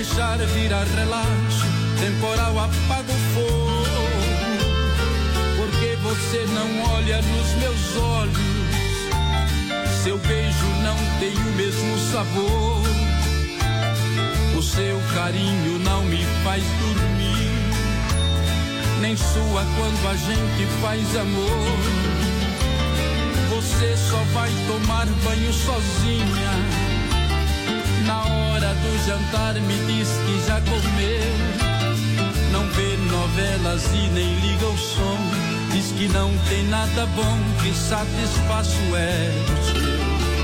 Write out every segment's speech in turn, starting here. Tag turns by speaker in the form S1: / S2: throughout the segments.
S1: deixar virar relaxo, temporal apaga o fogo. Porque você não olha nos meus olhos, seu beijo não tem o mesmo sabor. O seu carinho não me faz dormir, nem sua quando a gente faz amor. Você só vai tomar banho sozinha, na hora do jantar me diz que já comeu. Não vê novelas e nem liga o som, diz que não tem nada bom que satisfaça o ego seu.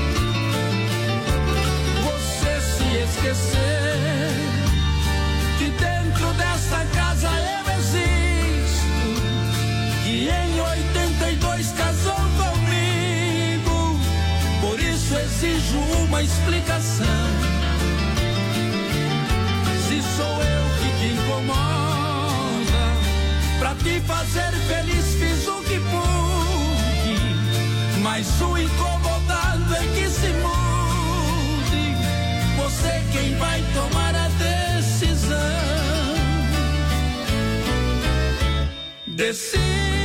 S1: Você se esquecer que dentro dessa casa eu existo, que em 82 casou comigo, por isso exijo uma explicação. Se sou eu que te incomoda, pra te fazer feliz fiz o que pude, mas o incomodado é que se mude. Você quem vai tomar a decisão. Decida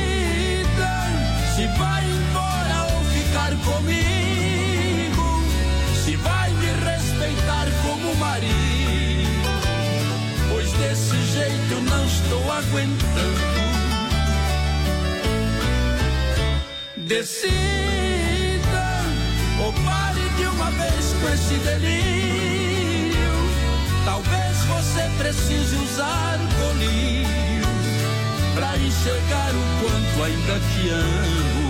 S1: se vai embora ou ficar comigo, se vai me respeitar como marido, pois desse jeito eu não estou aguentando. Decida ou pare de uma vez com esse delírio. Talvez você precise usar colírio pra enxergar o quanto ainda te amo.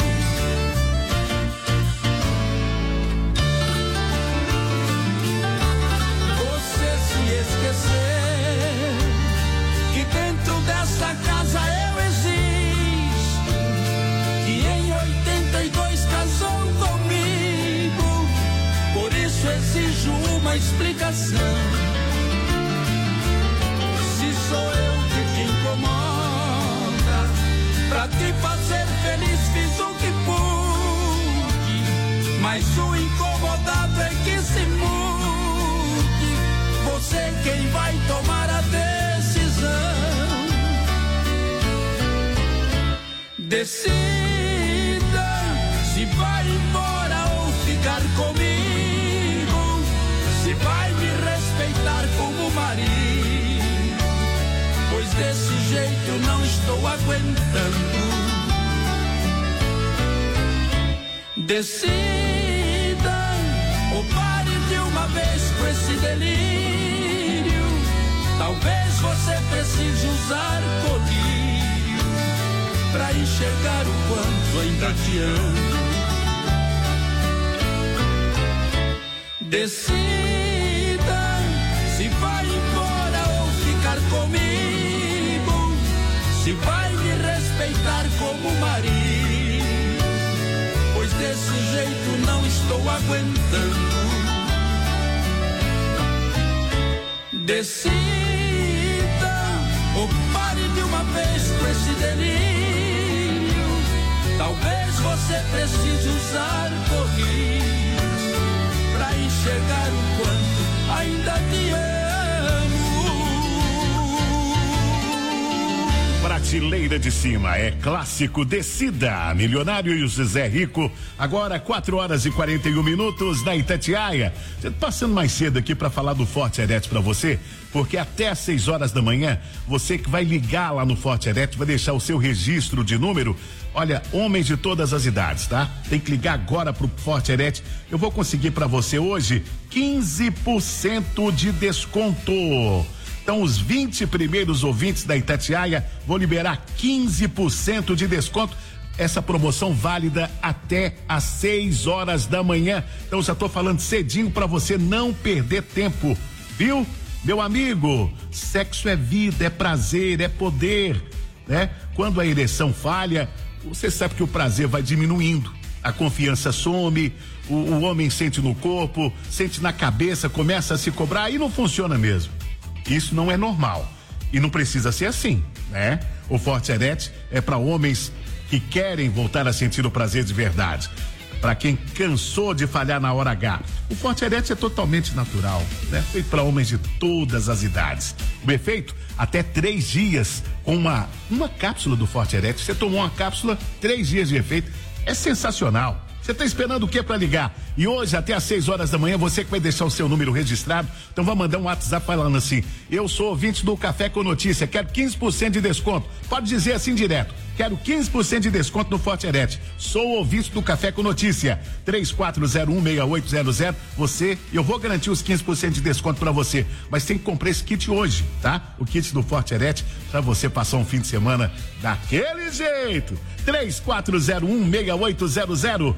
S1: Você se esquecer que dentro dessa casa eu existo, que em 82 casou comigo, por isso exijo uma explicação. Se sou eu que te incomoda, pra te fazer feliz fiz o que pude, mas o incomodado é que se mude. Você quem vai tomar a decisão. Decida se vai embora ou ficar comigo, se vai me respeitar como marido, pois desse jeito eu não estou aguentando. Decida ou pare de uma vez com esse delírio. Talvez você precise usar colírio pra enxergar o quanto ainda te amo. Decida se vai embora ou ficar comigo, se vai me respeitar como marido, pois desse jeito não estou aguentando. Decida ou pare de uma vez com esse delírio. Talvez você precise usar colírio pra enxergar o quanto ainda te amo.
S2: Prateleira de cima é clássico. Decida. Milionário e o José Rico. Agora 4h41 na Itatiaia. Passando mais cedo aqui para falar do Forte Edete para você, porque até às 6 horas da manhã, você que vai ligar lá no Forte Edete vai deixar o seu registro de número. Olha, homens de todas as idades, tá? Tem que ligar agora pro Forte Edete. Eu vou conseguir para você hoje 15% de desconto. Então, os 20 primeiros ouvintes da Itatiaia vou liberar 15% de desconto. Essa promoção válida até às 6 horas da manhã. Então, já tô falando cedinho para você não perder tempo, viu? Meu amigo, sexo é vida, é prazer, é poder, né? Quando a ereção falha, você sabe que o prazer vai diminuindo, a confiança some, o homem sente no corpo, sente na cabeça, começa a se cobrar e não funciona mesmo. Isso não é normal e não precisa ser assim, né? O Forte Edete é para homens que querem voltar a sentir o prazer de verdade. para quem cansou de falhar na hora H. O Forte Erectus é totalmente natural, né? Feito para homens de todas as idades. O efeito, até 3 dias com uma cápsula do Forte Erectus. Você tomou uma cápsula, 3 dias de efeito. É sensacional. Você tá esperando o que para ligar? E hoje, até às 6 horas da manhã, você que vai deixar o seu número registrado, então vai mandar um WhatsApp falando assim: eu sou ouvinte do Café com Notícia, quero 15% de desconto. Pode dizer assim direto: quero 15% de desconto no Forte Erectus. Sou ouvinte do Café com Notícia. 34016800. Eu vou garantir os 15% de desconto para você, mas tem que comprar esse kit hoje, tá? O kit do Forte Erectus, para você passar um fim de semana daquele jeito. 34016800.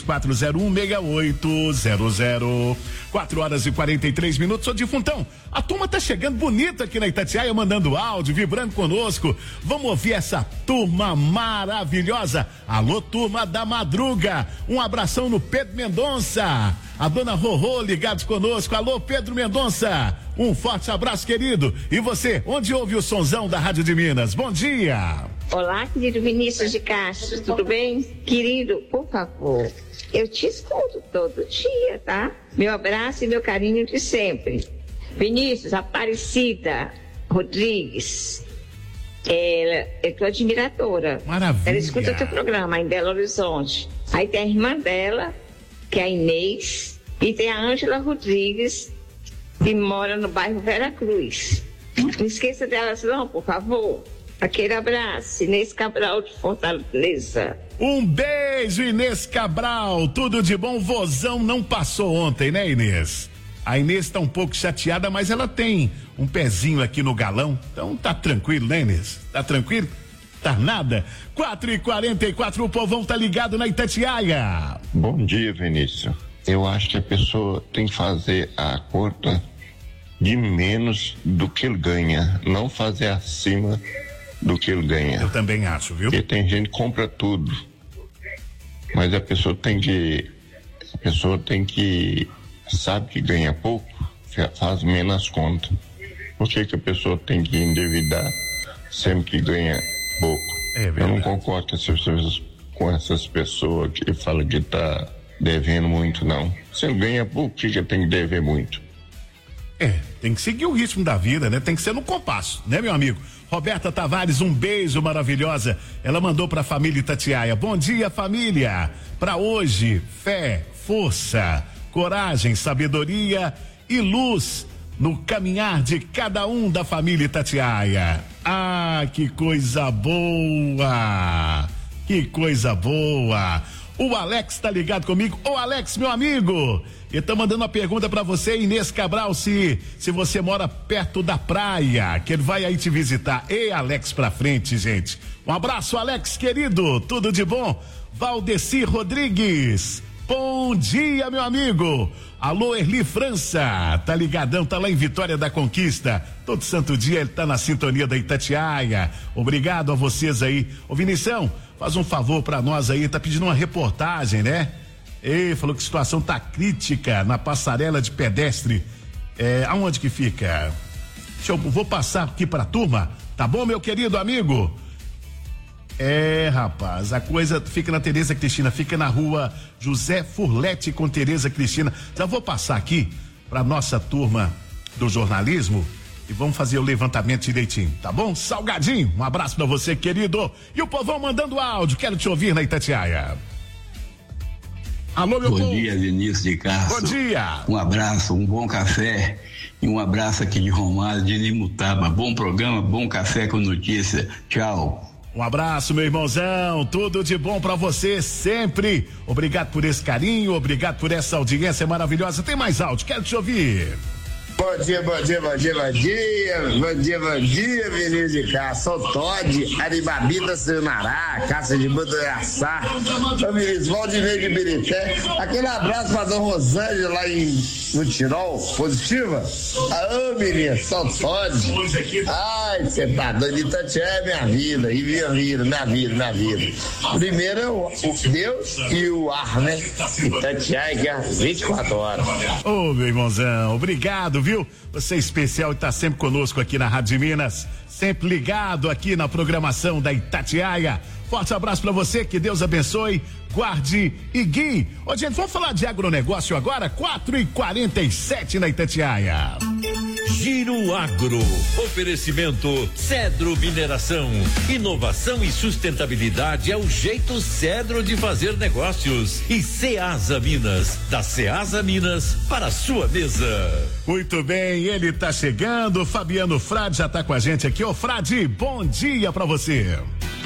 S2: 34016800. 4h43. Ô Difuntão, a turma tá chegando bonita aqui na Itatiaia, mandando áudio, vibrando conosco. Vamos ouvir essa turma maravilhosa. Alô, turma da madruga. Um abração no Pedro Mendonça. A dona Rorô ligados conosco. Alô, Pedro Mendonça. Um forte abraço, querido. E você, onde ouve o sonzão da Rádio de Minas? Bom dia.
S3: Olá, querido Vinícius de Castro, tudo bem? Querido, por favor, eu te escuto todo dia, tá? Meu abraço e meu carinho de sempre. Vinícius, Aparecida Rodrigues, eu tô admiradora.
S2: Maravilha.
S3: Ela escuta o teu programa em Belo Horizonte. Aí tem a irmã dela, que é a Inês, e tem a Ângela Rodrigues, que mora no bairro Vera Cruz. Não esqueça delas não, por favor. Aquele abraço, Inês Cabral de Fortaleza.
S2: Um beijo, Inês Cabral, tudo de bom. Vozão não passou ontem, né, Inês? A Inês tá um pouco chateada, mas ela tem um pezinho aqui no galão, então tá tranquilo, né, Inês? Tá tranquilo? Tá nada. 4h44, o povão tá ligado na Itatiaia.
S4: Bom dia, Vinícius. Eu acho que a pessoa tem que fazer a conta de menos do que ele ganha, não fazer acima do que ele ganha.
S2: Eu também acho, viu?
S4: Porque tem gente que compra tudo, mas a pessoa tem que sabe que ganha pouco, faz menos conta. Por que a pessoa tem que endividar sempre que ganha pouco?
S2: É verdade.
S4: Eu não concordo com essas pessoas que falam que tá devendo muito, não. Se ele ganha pouco, por que tem que dever muito?
S2: Tem que seguir o ritmo da vida, né? Tem que ser no compasso, né, meu amigo? Roberta Tavares, um beijo maravilhosa. Ela mandou pra família Itatiaia. Bom dia, família. Pra hoje, fé, força, coragem, sabedoria e luz no caminhar de cada um da família Itatiaia. Ah, que coisa boa! Que coisa boa! O Alex tá ligado comigo. Ô, Alex, meu amigo, ele tá mandando uma pergunta pra você, Inês Cabral, se você mora perto da praia, que ele vai aí te visitar. Ei, Alex, pra frente, gente. Um abraço, Alex, querido, tudo de bom? Valdeci Rodrigues, bom dia, meu amigo. Alô, Erli França, tá ligadão, tá lá em Vitória da Conquista. Todo santo dia ele tá na sintonia da Itatiaia. Obrigado a vocês aí. Ô, Vinição, faz um favor pra nós aí, tá pedindo uma reportagem, né? Ei, falou que a situação tá crítica na passarela de pedestre. Aonde que fica? Vou passar aqui pra turma, tá bom, meu querido amigo? Rapaz, a coisa fica na Tereza Cristina, fica na rua José Furlete com Tereza Cristina. Já vou passar aqui pra nossa turma do jornalismo e vamos fazer o levantamento direitinho, tá bom? Salgadinho, um abraço pra você, querido. E o povão mandando áudio, quero te ouvir na Itatiaia. Alô, meu povo.
S5: Bom dia, Vinícius de Castro.
S2: Bom dia.
S5: Um abraço, um bom café e um abraço aqui de Romário, de Nimutaba. Bom programa, bom café com notícia. Tchau.
S2: Um abraço, meu irmãozão, tudo de bom pra você sempre. Obrigado por esse carinho, obrigado por essa audiência maravilhosa. Tem mais áudio, quero te ouvir.
S6: Bom dia, Vinícius de Castro. Sou Todd, Aribabita, Senará, Caça de Budoiaçá. Ô, Vinícius, Valdinei de Birité. Aquele abraço pra Dona Rosângela lá no Tirol, positiva. Ô, Vinícius, sou Todd. Ai, você tá doido, Itatiaia é minha vida, e minha vida. Primeiro é o Deus e o ar, né? Itatiaia que é 24 horas.
S2: Ô, meu irmãozão, obrigado, viu? Você é especial e tá sempre conosco aqui na Rádio Minas, sempre ligado aqui na programação da Itatiaia. Forte abraço pra você, que Deus abençoe. guarde e guie. Ô, gente, vamos falar de agronegócio agora, 4h47 na Itatiaia.
S7: Giro Agro, oferecimento Cedro Mineração, inovação e sustentabilidade é o jeito Cedro de fazer negócios. E Ceasa Minas, da Ceasa Minas para a sua mesa.
S2: Muito bem, ele tá chegando, Fabiano Frade já tá com a gente aqui. Ô Frade, bom dia pra você.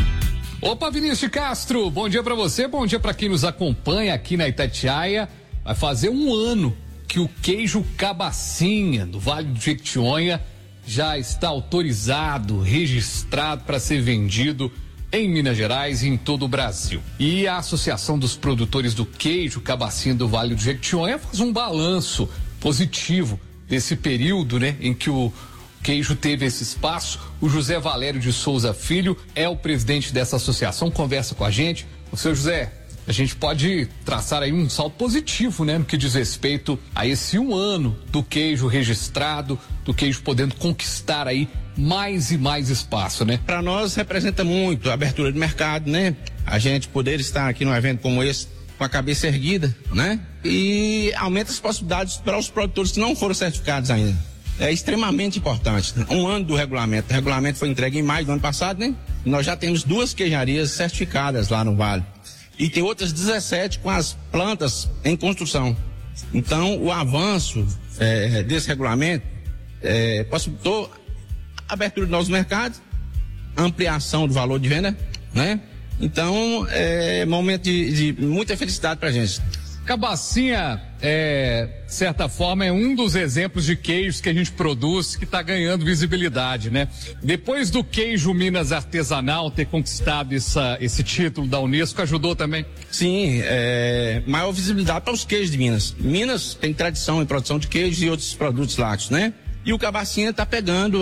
S8: Opa, Vinícius Castro, bom dia pra você, bom dia pra quem nos acompanha aqui na Itatiaia. Vai fazer um ano que o queijo Cabacinha do Vale do Jequitinhonha já está autorizado, registrado para ser vendido em Minas Gerais e em todo o Brasil. E a Associação dos Produtores do Queijo Cabacinha do Vale do Jequitinhonha faz um balanço positivo desse período, né, em que o queijo teve esse espaço. O José Valério de Souza Filho é o presidente dessa associação, conversa com a gente. O seu José, a gente pode traçar aí um salto positivo, né, no que diz respeito a esse um ano do queijo registrado, do queijo podendo conquistar aí mais e mais espaço, né?
S9: Para nós representa muito a abertura de mercado, né? A gente poder estar aqui num evento como esse com a cabeça erguida, né? E aumenta as possibilidades para os produtores que não foram certificados ainda. É extremamente importante. Um ano do regulamento. O regulamento foi entregue em maio do ano passado, né? E nós já temos 2 queijarias certificadas lá no Vale. E tem outras 17 com as plantas em construção. Então, o avanço desse regulamento possibilitou a abertura de novos mercados, ampliação do valor de venda, né? Então, é momento de muita felicidade pra gente.
S8: Cabacinha, de certa forma, é um dos exemplos de queijos que a gente produz que está ganhando visibilidade, né? Depois do queijo Minas artesanal ter conquistado esse título da Unesco, ajudou também?
S9: Sim, maior visibilidade para os queijos de Minas. Minas tem tradição em produção de queijos e outros produtos lácteos, né? E o Cabacinha está pegando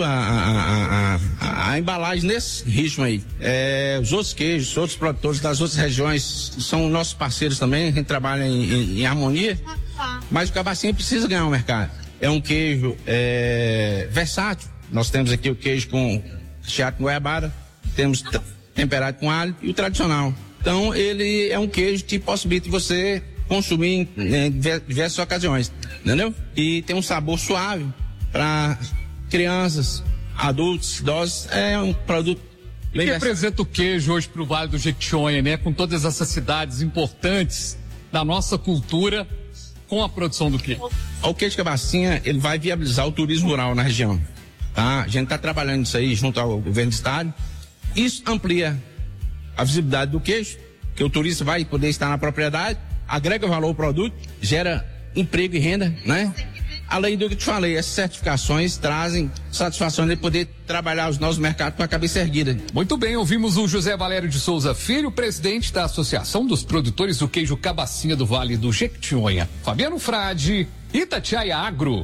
S9: a embalagem nesse ritmo aí. Os outros queijos, outros produtores das outras regiões são nossos parceiros também, a gente trabalha em harmonia, mas o Cabacinha precisa ganhar o mercado. É um queijo versátil. Nós temos aqui o queijo com recheado com goiabada, temos temperado com alho e o tradicional. Então ele é um queijo que possibilita você consumir em diversas ocasiões, entendeu? E tem um sabor suave para crianças, adultos, idosos. É um produto bem.
S8: O que representa o queijo hoje para o Vale do Jequitinhonha, né? Com todas essas cidades importantes da nossa cultura, com a produção do queijo.
S9: O queijo Cabacinha, ele vai viabilizar o turismo rural na região, tá? A gente está trabalhando isso aí junto ao governo do estado. Isso amplia a visibilidade do queijo, que o turista vai poder estar na propriedade, agrega valor ao produto, gera emprego e renda, né? Além do que te falei, essas certificações trazem satisfação de poder trabalhar os novos mercados com a cabeça erguida.
S8: Muito bem, ouvimos o José Valério de Souza Filho, presidente da Associação dos Produtores do Queijo Cabacinha do Vale do Jequitinhonha. Fabiano Frade, Itatiaia Agro.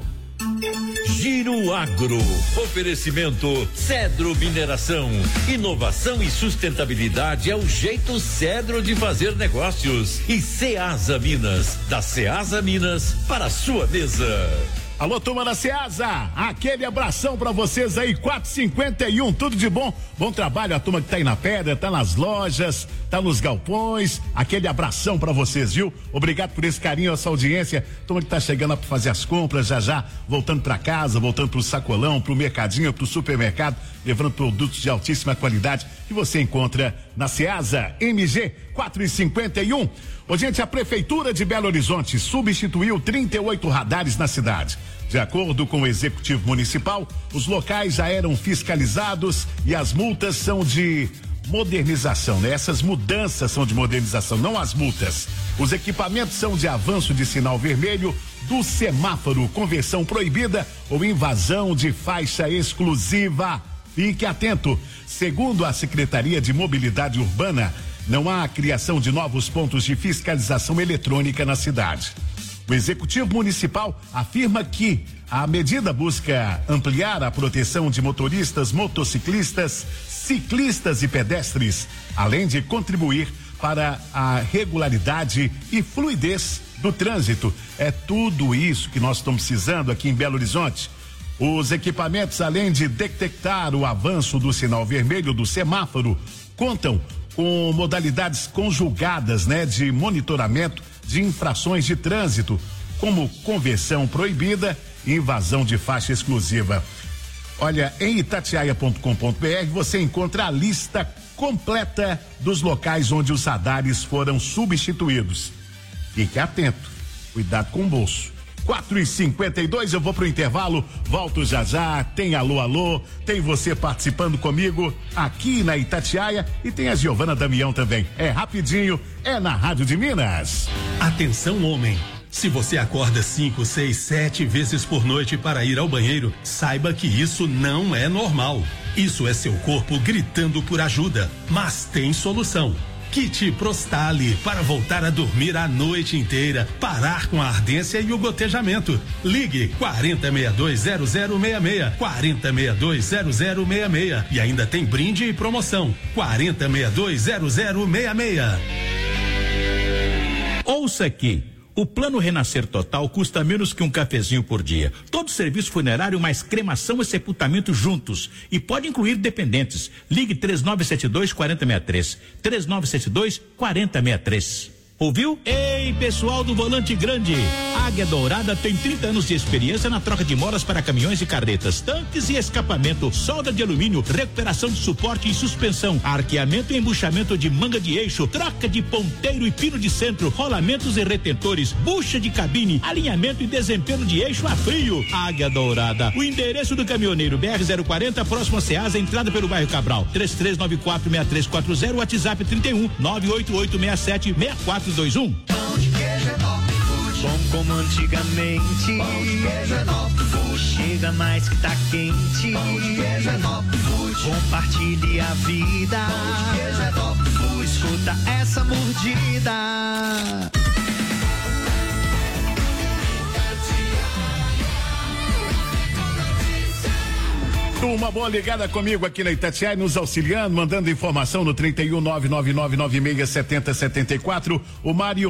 S7: Giro Agro, oferecimento Cedro Mineração, inovação e sustentabilidade é o jeito Cedro de fazer negócios. E Ceasa Minas, da Ceasa Minas para a sua mesa.
S2: Alô, turma da Ceasa, aquele abração pra vocês aí, 4h51, tudo de bom, bom trabalho a turma que tá aí na pedra, tá nas lojas, tá nos galpões, aquele abração pra vocês, viu? Obrigado por esse carinho, essa audiência, turma que tá chegando lá pra fazer as compras, já, voltando pra casa, voltando pro sacolão, pro mercadinho, pro supermercado, levando produtos de altíssima qualidade que você encontra na Ceasa, MG 4h51. Ô, gente, a Prefeitura de Belo Horizonte substituiu 38 radares na cidade. De acordo com o Executivo Municipal, os locais já eram fiscalizados e as multas são de modernização, né? Essas mudanças são de modernização, não as multas. Os equipamentos são de avanço de sinal vermelho, do semáforo, conversão proibida ou invasão de faixa exclusiva. Fique atento. Segundo a Secretaria de Mobilidade Urbana, não há a criação de novos pontos de fiscalização eletrônica na cidade. O Executivo Municipal afirma que a medida busca ampliar a proteção de motoristas, motociclistas, ciclistas e pedestres, além de contribuir para a regularidade e fluidez do trânsito. É tudo isso que nós estamos precisando aqui em Belo Horizonte. Os equipamentos, além de detectar o avanço do sinal vermelho do semáforo, contam com modalidades conjugadas, né, de monitoramento de infrações de trânsito, como conversão proibida e invasão de faixa exclusiva. Olha, em itatiaia.com.br você encontra a lista completa dos locais onde os radares foram substituídos. Fique atento, cuidado com o bolso. 4h52, eu vou pro intervalo, volto já já. Tem alô, alô, tem você participando comigo aqui na Itatiaia e tem a Giovana Damião também. É rapidinho, é na Rádio de Minas.
S10: Atenção, homem. Se você acorda 5, 6, 7 vezes por noite para ir ao banheiro, saiba que isso não é normal. Isso é seu corpo gritando por ajuda, mas tem solução. Kit Prostali para voltar a dormir a noite inteira, parar com a ardência e o gotejamento. Ligue 40620066, 40620066 e ainda tem brinde e promoção 40620066.
S11: Ouça aqui. O Plano Renascer Total custa menos que um cafezinho por dia. Todo serviço funerário mais cremação e sepultamento juntos. E pode incluir dependentes. Ligue 3972-4063. 3972-4063. Ouviu? Ei, pessoal do Volante Grande! Águia Dourada tem 30 anos de experiência na troca de molas para caminhões e carretas, tanques e escapamento, solda de alumínio, recuperação de suporte e suspensão, arqueamento e embuchamento de manga de eixo, troca de ponteiro e pino de centro, rolamentos e retentores, bucha de cabine, alinhamento e desempenho de eixo a frio. Águia Dourada. O endereço do caminhoneiro BR-040, próximo a Ceasa, entrada pelo bairro Cabral. 3394-6340, WhatsApp 31 98867-6421.
S12: Pão de queijo é Top Food. Bom como antigamente. Pão de queijo é Top Food. Chega mais que tá quente. Pão de queijo é Top Food. Compartilhe a vida. Pão de queijo é Top Food. Escuta essa mordida.
S2: Uma boa ligada comigo aqui na Itatiaia, nos auxiliando, mandando informação no 31999967074. O Mário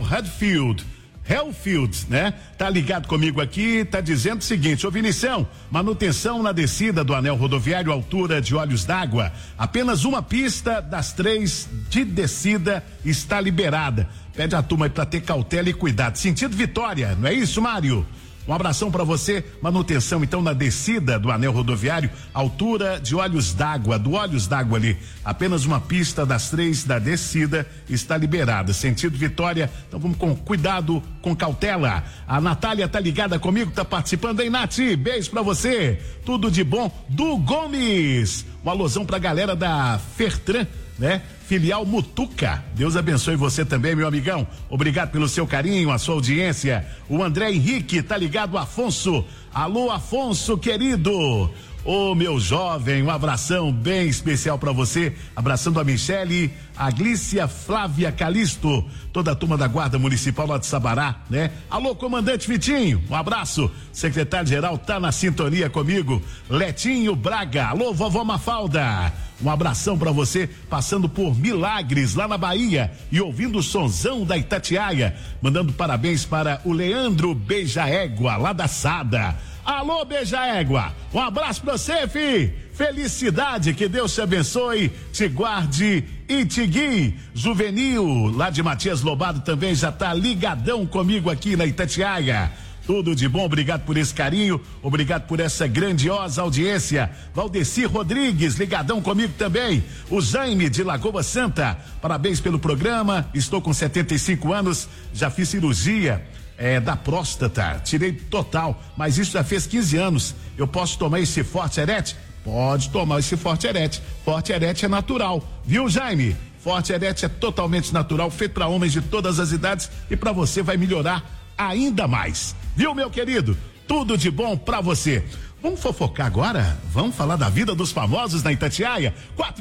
S2: Hellfield, né? Tá ligado comigo aqui, tá dizendo o seguinte: ô Vinição, manutenção na descida do anel rodoviário, altura de Olhos d'Água. Apenas uma pista das 3 de descida está liberada. Pede a turma aí pra ter cautela e cuidado. Sentido Vitória, não é isso, Mário? Um abração para você. Manutenção então na descida do anel rodoviário, altura de Olhos d'Água, do Olhos d'Água ali. Apenas uma pista das 3 da descida está liberada. Sentido Vitória. Então vamos com cuidado, com cautela. A Natália tá ligada comigo, tá participando, hein, Nath? Beijo pra você. Tudo de bom do Gomes. Um alusão pra galera da Fertran, né? Filial Mutuca. Deus abençoe você também, meu amigão. Obrigado pelo seu carinho, a sua audiência. O André Henrique tá ligado, Afonso. Alô, Afonso, querido. Ô, meu jovem, um abração bem especial pra você. Abraçando a Michele, a Glícia Flávia Calisto, toda a turma da Guarda Municipal lá de Sabará, né? Alô, comandante Vitinho, um abraço. Secretário-geral tá na sintonia comigo. Letinho Braga. Alô, vovó Mafalda. Um abração pra você, passando por Milagres, lá na Bahia, e ouvindo o sonzão da Itatiaia. Mandando parabéns para o Leandro Beijaégua, lá da Sada. Alô, Beijaégua, um abraço pra você, fi. Felicidade, que Deus te abençoe, te guarde e te guie. Juvenil, lá de Matias Lobado, também já tá ligadão comigo aqui na Itatiaia. Tudo de bom, obrigado por esse carinho, obrigado por essa grandiosa audiência. Valdeci Rodrigues, ligadão comigo também. O Jaime de Lagoa Santa, parabéns pelo programa. Estou com 75 anos, já fiz cirurgia da próstata, tirei total, mas isso já fez 15 anos. Eu posso tomar esse Forte Erete? Pode tomar esse Forte Erete. Forte Erete é natural, viu, Jaime? Forte Erete é totalmente natural, feito para homens de todas as idades, e para você vai melhorar ainda mais. Viu, meu querido? Tudo de bom pra você. Vamos fofocar agora? Vamos falar da vida dos famosos na Itatiaia?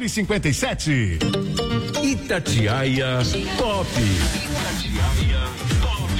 S2: 4h57.
S7: Itatiaia Top. Itatiaia Top.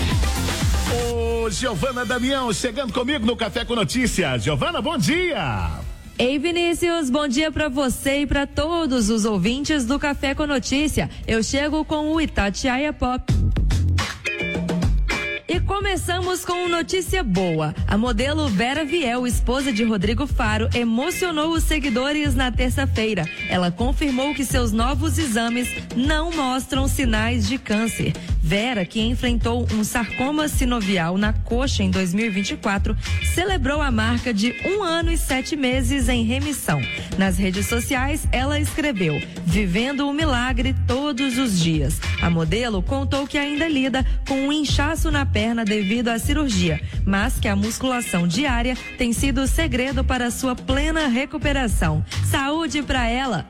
S2: Ô, Giovana Damião, chegando comigo no Café com Notícias. Giovana, bom dia.
S13: Ei, Vinícius, bom dia pra você e pra todos os ouvintes do Café com Notícia. Eu chego com o Itatiaia Pop. E começamos com notícia boa. A modelo Vera Viel, esposa de Rodrigo Faro, emocionou os seguidores na terça-feira. Ela confirmou que seus novos exames não mostram sinais de câncer. Vera, que enfrentou um sarcoma sinovial na coxa em 2024, celebrou a marca de 1 ano e 7 meses em remissão. Nas redes sociais, ela escreveu: "Vivendo o milagre todos os dias". A modelo contou que ainda lida com um inchaço na perna devido à cirurgia, mas que a musculação diária tem sido o segredo para sua plena recuperação. Saúde para ela!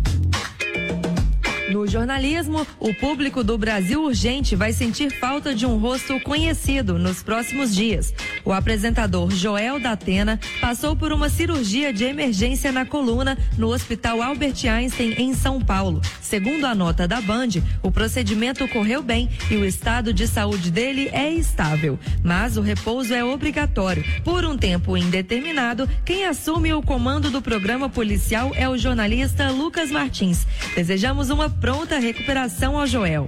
S13: No jornalismo, o público do Brasil Urgente vai sentir falta de um rosto conhecido nos próximos dias. O apresentador Joel Datena passou por uma cirurgia de emergência na coluna no Hospital Albert Einstein, em São Paulo. Segundo a nota da Band, o procedimento correu bem e o estado de saúde dele é estável. Mas o repouso é obrigatório. Por um tempo indeterminado, quem assume o comando do programa policial é o jornalista Lucas Martins. Desejamos uma pronta recuperação ao Joel.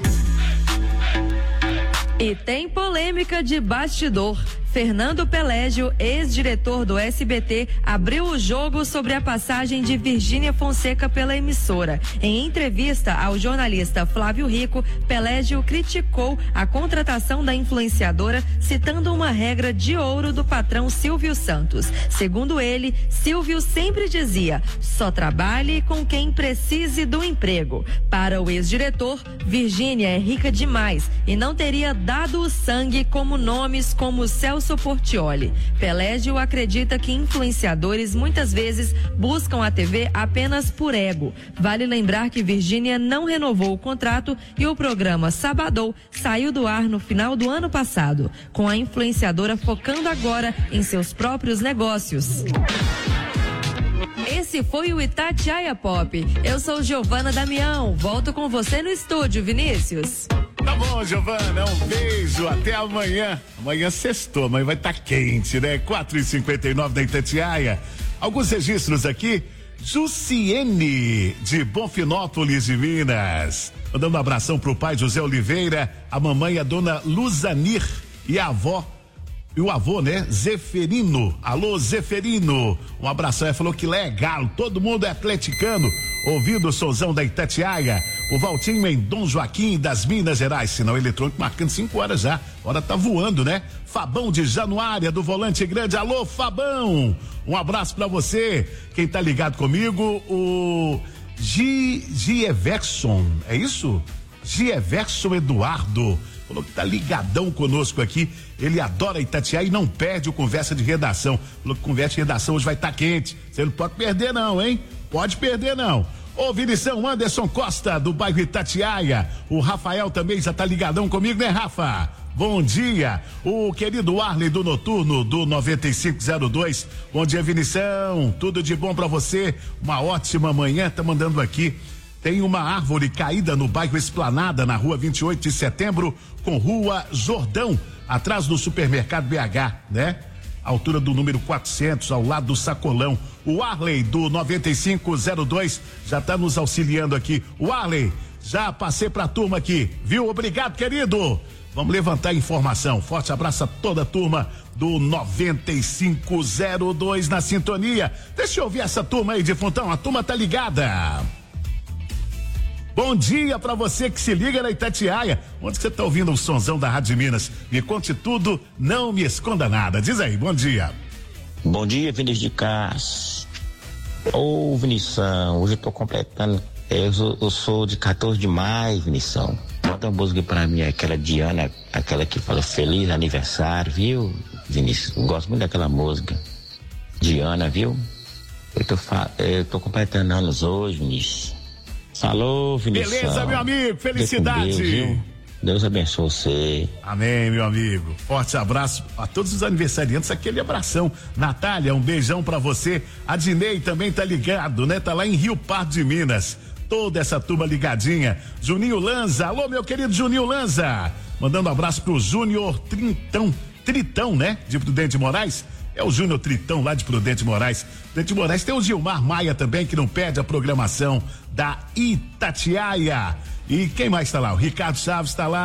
S13: E tem polêmica de bastidor. Fernando Pelégio, ex-diretor do SBT, abriu o jogo sobre a passagem de Virgínia Fonseca pela emissora. Em entrevista ao jornalista Flávio Rico, Pelégio criticou a contratação da influenciadora, citando uma regra de ouro do patrão Silvio Santos. Segundo ele, Silvio sempre dizia: só trabalhe com quem precise do emprego. Para o ex-diretor, Virgínia é rica demais e não teria dado o sangue como nomes como Celso Portiolli. Pelégio acredita que influenciadores muitas vezes buscam a TV apenas por ego. Vale lembrar que Virgínia não renovou o contrato e o programa Sabadão saiu do ar no final do ano passado, com a influenciadora focando agora em seus próprios negócios. Esse foi o Itatiaia Pop. Eu sou Giovana Damião. Volto com você no estúdio, Vinícius.
S2: Tá bom, Giovana, um beijo, até amanhã. Amanhã sextou, amanhã vai estar quente, né? 4h59 da Itatiaia. Alguns registros aqui. Jussiene, de Bonfinópolis, de Minas. Mandando um abração pro pai José Oliveira, a mamãe, a dona Luzanir, e a avó. E o avô, né? Zeferino. Alô, Zeferino. Um abração. Ele falou que legal. Todo mundo é atleticano. Ouvindo o sonzão da Itatiaia. O Valtinho em Dom Joaquim, das Minas Gerais. Sinal eletrônico marcando 5 horas já. Hora tá voando, né? Fabão de Januária, do Volante Grande. Alô, Fabão. Um abraço pra você. Quem tá ligado comigo, o Gieverson. É isso? Gieverson Eduardo. Falou que tá ligadão conosco aqui. Ele adora Itatiaia e não perde o Conversa de Redação. Falou que Conversa de Redação hoje vai estar quente. Você não pode perder não, hein? Pode perder não. Ô, Vinição, Anderson Costa, do bairro Itatiaia. O Rafael também já tá ligadão comigo, né, Rafa? Bom dia. O querido Arley do Noturno, do 9502. Bom dia, Vinição. Tudo de bom pra você. Uma ótima manhã. Tá mandando aqui. Tem uma árvore caída no bairro Esplanada, na rua 28 de setembro, com rua Jordão, atrás do supermercado BH, né? Altura do número 400, ao lado do Sacolão. O Arley, do 9502, já tá nos auxiliando aqui. O Arley, já passei pra turma aqui, viu? Obrigado, querido. Vamos levantar a informação. Forte abraço a toda a turma do 9502 na sintonia. Deixa eu ouvir essa turma aí, defuntão. A turma tá ligada. Bom dia pra você que se liga na Itatiaia. Onde você tá ouvindo o sonzão da Rádio Minas? Me conte tudo, não me esconda nada. Diz aí, bom dia.
S14: Bom dia, Vinícius de Castro. Ô, Vinição, hoje eu tô completando. Eu sou de 14 de maio, Vinição. Bota uma música pra mim, aquela Diana, aquela que fala feliz aniversário, viu, Vinícius? Eu gosto muito daquela música. Diana, viu? Eu tô completando anos hoje, Vinícius. Falou, Vinícius.
S2: Beleza, meu amigo, felicidade.
S14: Deus abençoe você.
S2: Amém, meu amigo. Forte abraço a todos os aniversariantes, aquele abração. Natália, um beijão pra você. A Dinei também tá ligado, né? Tá lá em Rio Pardo de Minas. Toda essa turma ligadinha. Juninho Lanza, alô, meu querido Juninho Lanza. Mandando um abraço pro Júnior Tritão, né? De Prudente Moraes. É o Júnior Tritão lá de Prudente Moraes. Prudente Moraes tem o Gilmar Maia também, que não perde a programação da Itatiaia. E quem mais está lá? O Ricardo Chaves está lá.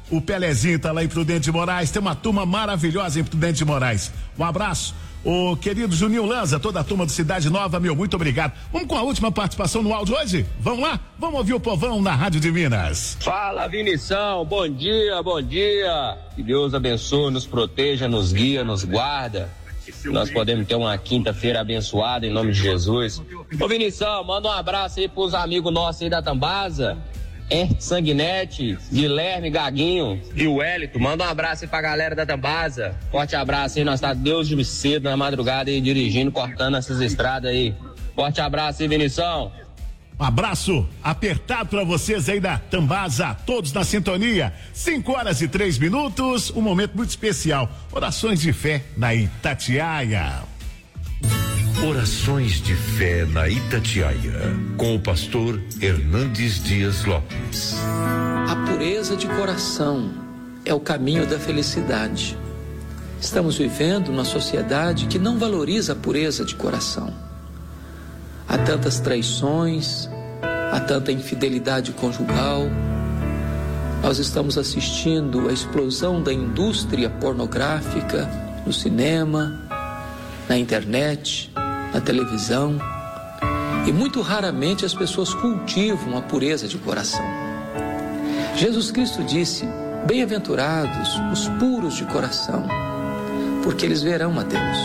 S2: O Pelezinho tá lá em Prudente de Moraes, tem uma turma maravilhosa em Prudente de Moraes. Um abraço. O querido Juninho Lanza, toda a turma do Cidade Nova, muito obrigado. Vamos com a última participação no áudio hoje? Vamos lá? Vamos ouvir o povão na Rádio de Minas.
S15: Fala, Vinição, bom dia, bom dia. Que Deus abençoe, nos proteja, nos guia, nos guarda. Nós podemos ter uma quinta-feira abençoada em nome de Jesus. Ô Vinição, manda um abraço aí pros amigos nossos aí da Tambasa. Sanguinete, Guilherme, Gaguinho e o Wellington. Manda um abraço aí pra galera da Tambasa. Forte abraço aí, nós tá Deus de cedo na madrugada aí dirigindo, cortando essas estradas aí. Forte abraço aí, Vinição.
S2: Um abraço apertado pra vocês aí da Tambasa, todos na sintonia. 5:03, um momento muito especial. Orações de fé na Itatiaia.
S7: Orações de fé na Itatiaia, com o pastor Hernandes Dias Lopes.
S16: A pureza de coração é o caminho da felicidade. Estamos vivendo numa sociedade que não valoriza a pureza de coração. Há tantas traições, há tanta infidelidade conjugal. Nós estamos assistindo à explosão da indústria pornográfica no cinema, na internet, na televisão, e muito raramente as pessoas cultivam a pureza de coração. Jesus Cristo disse: bem-aventurados os puros de coração, porque eles verão a Deus.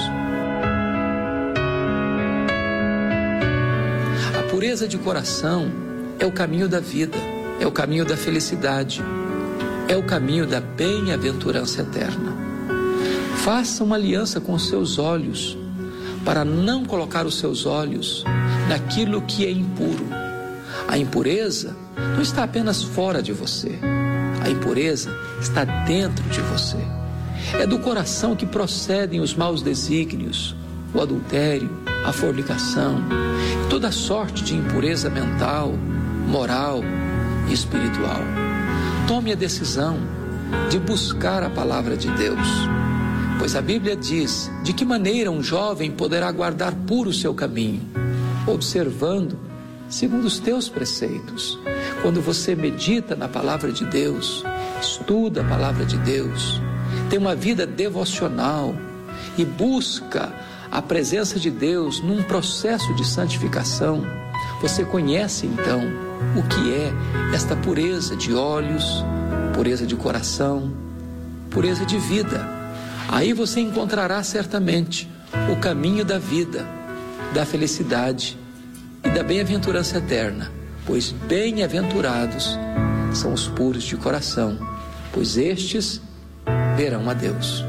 S16: A pureza de coração é o caminho da vida, é o caminho da felicidade, é o caminho da bem-aventurança eterna. Faça uma aliança com os seus olhos, para não colocar os seus olhos naquilo que é impuro. A impureza não está apenas fora de você, a impureza está dentro de você. É do coração que procedem os maus desígnios, o adultério, a fornicação, toda sorte de impureza mental, moral e espiritual. Tome a decisão de buscar a palavra de Deus, pois a Bíblia diz de que maneira um jovem poderá guardar puro o seu caminho, observando segundo os teus preceitos. Quando você medita na palavra de Deus, estuda a palavra de Deus, tem uma vida devocional e busca a presença de Deus num processo de santificação, você conhece então o que é esta pureza de olhos, pureza de coração, pureza de vida. Aí você encontrará certamente o caminho da vida, da felicidade e da bem-aventurança eterna, pois bem-aventurados são os puros de coração, pois estes verão a Deus.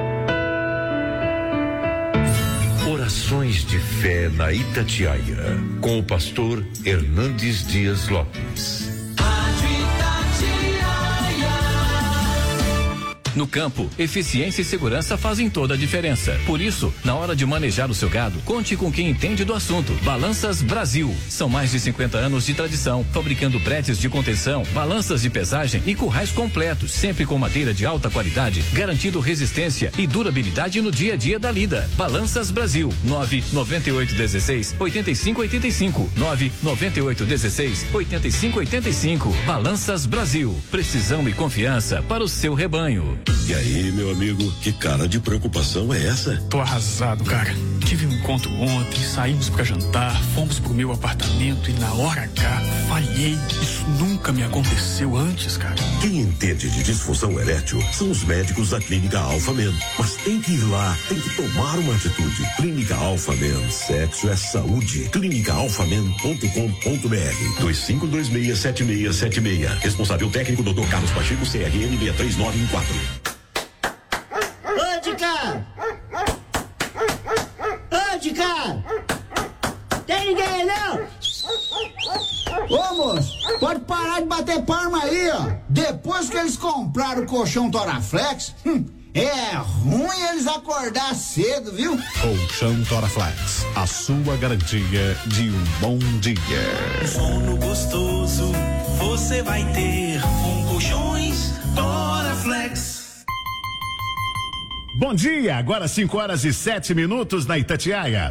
S7: Orações de fé na Itatiaia, com o pastor Hernandes Dias Lopes.
S17: No campo, eficiência e segurança fazem toda a diferença. Por isso, na hora de manejar o seu gado, conte com quem entende do assunto. Balanças Brasil. São mais de 50 anos de tradição, fabricando bretes de contenção, balanças de pesagem e currais completos, sempre com madeira de alta qualidade, garantindo resistência e durabilidade no dia a dia da lida. Balanças Brasil. 99816-8585. 99816-8585. Balanças Brasil. Precisão e confiança para o seu rebanho.
S18: E aí, meu amigo, que cara de preocupação é essa?
S19: Tô arrasado, cara. Tive um encontro ontem, saímos pra jantar, fomos pro meu apartamento e na hora H, falhei. Isso nunca me aconteceu antes, cara.
S18: Quem entende de disfunção erétil são os médicos da Clínica Alpha Men. Mas tem que ir lá, tem que tomar uma atitude. Clínica Alpha Men, sexo é saúde. clinicaalphamen.com.br 25267676. Responsável técnico Dr. Carlos Pacheco, CRM 63914.
S20: Ô, de cá! Ô, de cá! Tem ninguém aí, não?
S21: Ô, moço, pode parar de bater palma aí, ó. Depois que eles compraram o colchão Toraflex, é ruim eles acordar cedo, viu?
S22: Colchão Toraflex, a sua garantia de um bom dia.
S12: Sono gostoso você vai ter com colchões Toraflex.
S2: Bom dia, agora 5:07 na Itatiaia.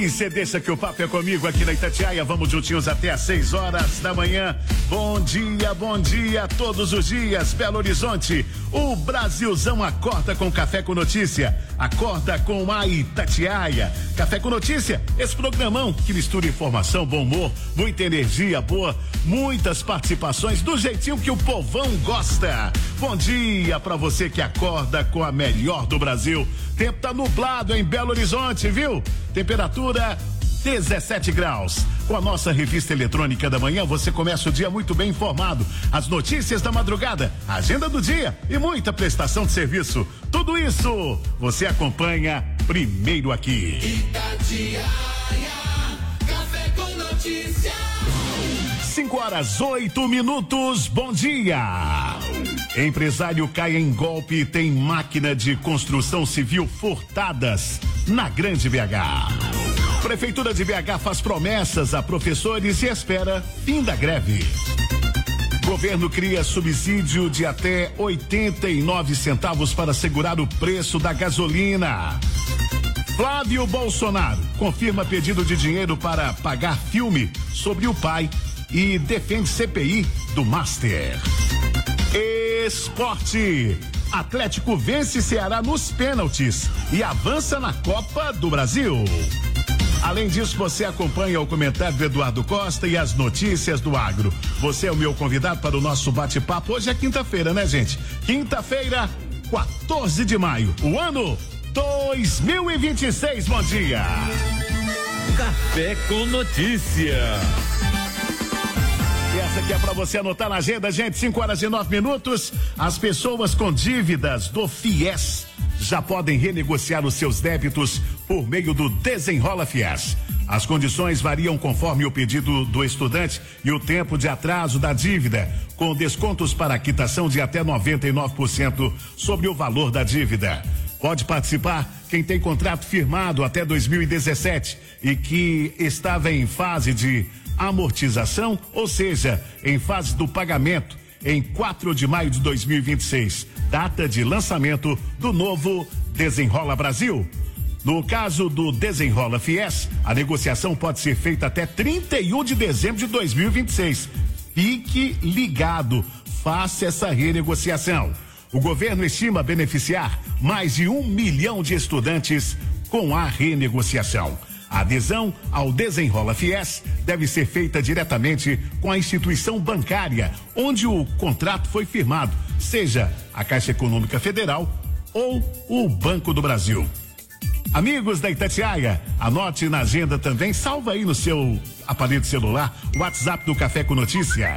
S2: E você deixa que o papo é comigo aqui na Itatiaia. Vamos juntinhos até às 6 horas da manhã. Bom dia, todos os dias, Belo Horizonte. O Brasilzão acorda com Café com Notícia. Acorda com a Itatiaia. Café com Notícia, esse programão que mistura informação, bom humor, muita energia boa, muitas participações do jeitinho que o povão gosta. Bom dia pra você que acorda com a melhor do Brasil. Tempo tá nublado em Belo Horizonte, viu? Temperatura 17 graus. Com a nossa revista eletrônica da manhã, você começa o dia muito bem informado. As notícias da madrugada, a agenda do dia e muita prestação de serviço. Tudo isso você acompanha primeiro aqui.
S12: Itatiaia, Café com Notícia.
S2: 5:08. Bom dia. Empresário cai em golpe e tem máquina de construção civil furtadas na Grande BH. Prefeitura de BH faz promessas a professores e espera fim da greve. Governo cria subsídio de até 89 centavos para segurar o preço da gasolina. Flávio Bolsonaro confirma pedido de dinheiro para pagar filme sobre o pai e defende CPI do Master. Esporte. Atlético vence Ceará nos pênaltis e avança na Copa do Brasil. Além disso, você acompanha o comentário do Eduardo Costa e as notícias do agro. Você é o meu convidado para o nosso bate-papo. Hoje é quinta-feira, né, gente? Quinta-feira, 14 de maio. O ano 2026. Bom dia.
S7: Café com Notícia.
S2: Essa aqui é para você anotar na agenda, gente. 5:09. As pessoas com dívidas do FIES já podem renegociar os seus débitos por meio do Desenrola FIES. As condições variam conforme o pedido do estudante e o tempo de atraso da dívida, com descontos para quitação de até 99% sobre o valor da dívida. Pode participar quem tem contrato firmado até 2017 e que estava em fase de amortização, ou seja, em fase do pagamento em 4 de maio de 2026, data de lançamento do novo Desenrola Brasil. No caso do Desenrola FIES, a negociação pode ser feita até 31 de dezembro de 2026. Fique ligado, faça essa renegociação. O governo estima beneficiar mais de 1 milhão de estudantes com a renegociação. A adesão ao Desenrola FIES deve ser feita diretamente com a instituição bancária onde o contrato foi firmado, seja a Caixa Econômica Federal ou o Banco do Brasil. Amigos da Itatiaia, anote na agenda também, salva aí no seu aparelho celular o WhatsApp do Café com Notícia.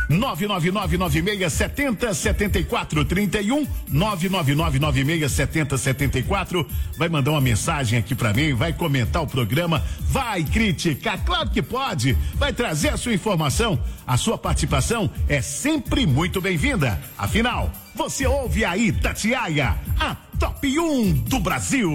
S2: 99996707431, 999967074. Vai mandar uma mensagem aqui pra mim, vai comentar o programa, vai criticar, claro que pode, vai trazer a sua informação. A sua participação é sempre muito bem-vinda. Afinal, você ouve a Itatiaia, a top 1 do Brasil.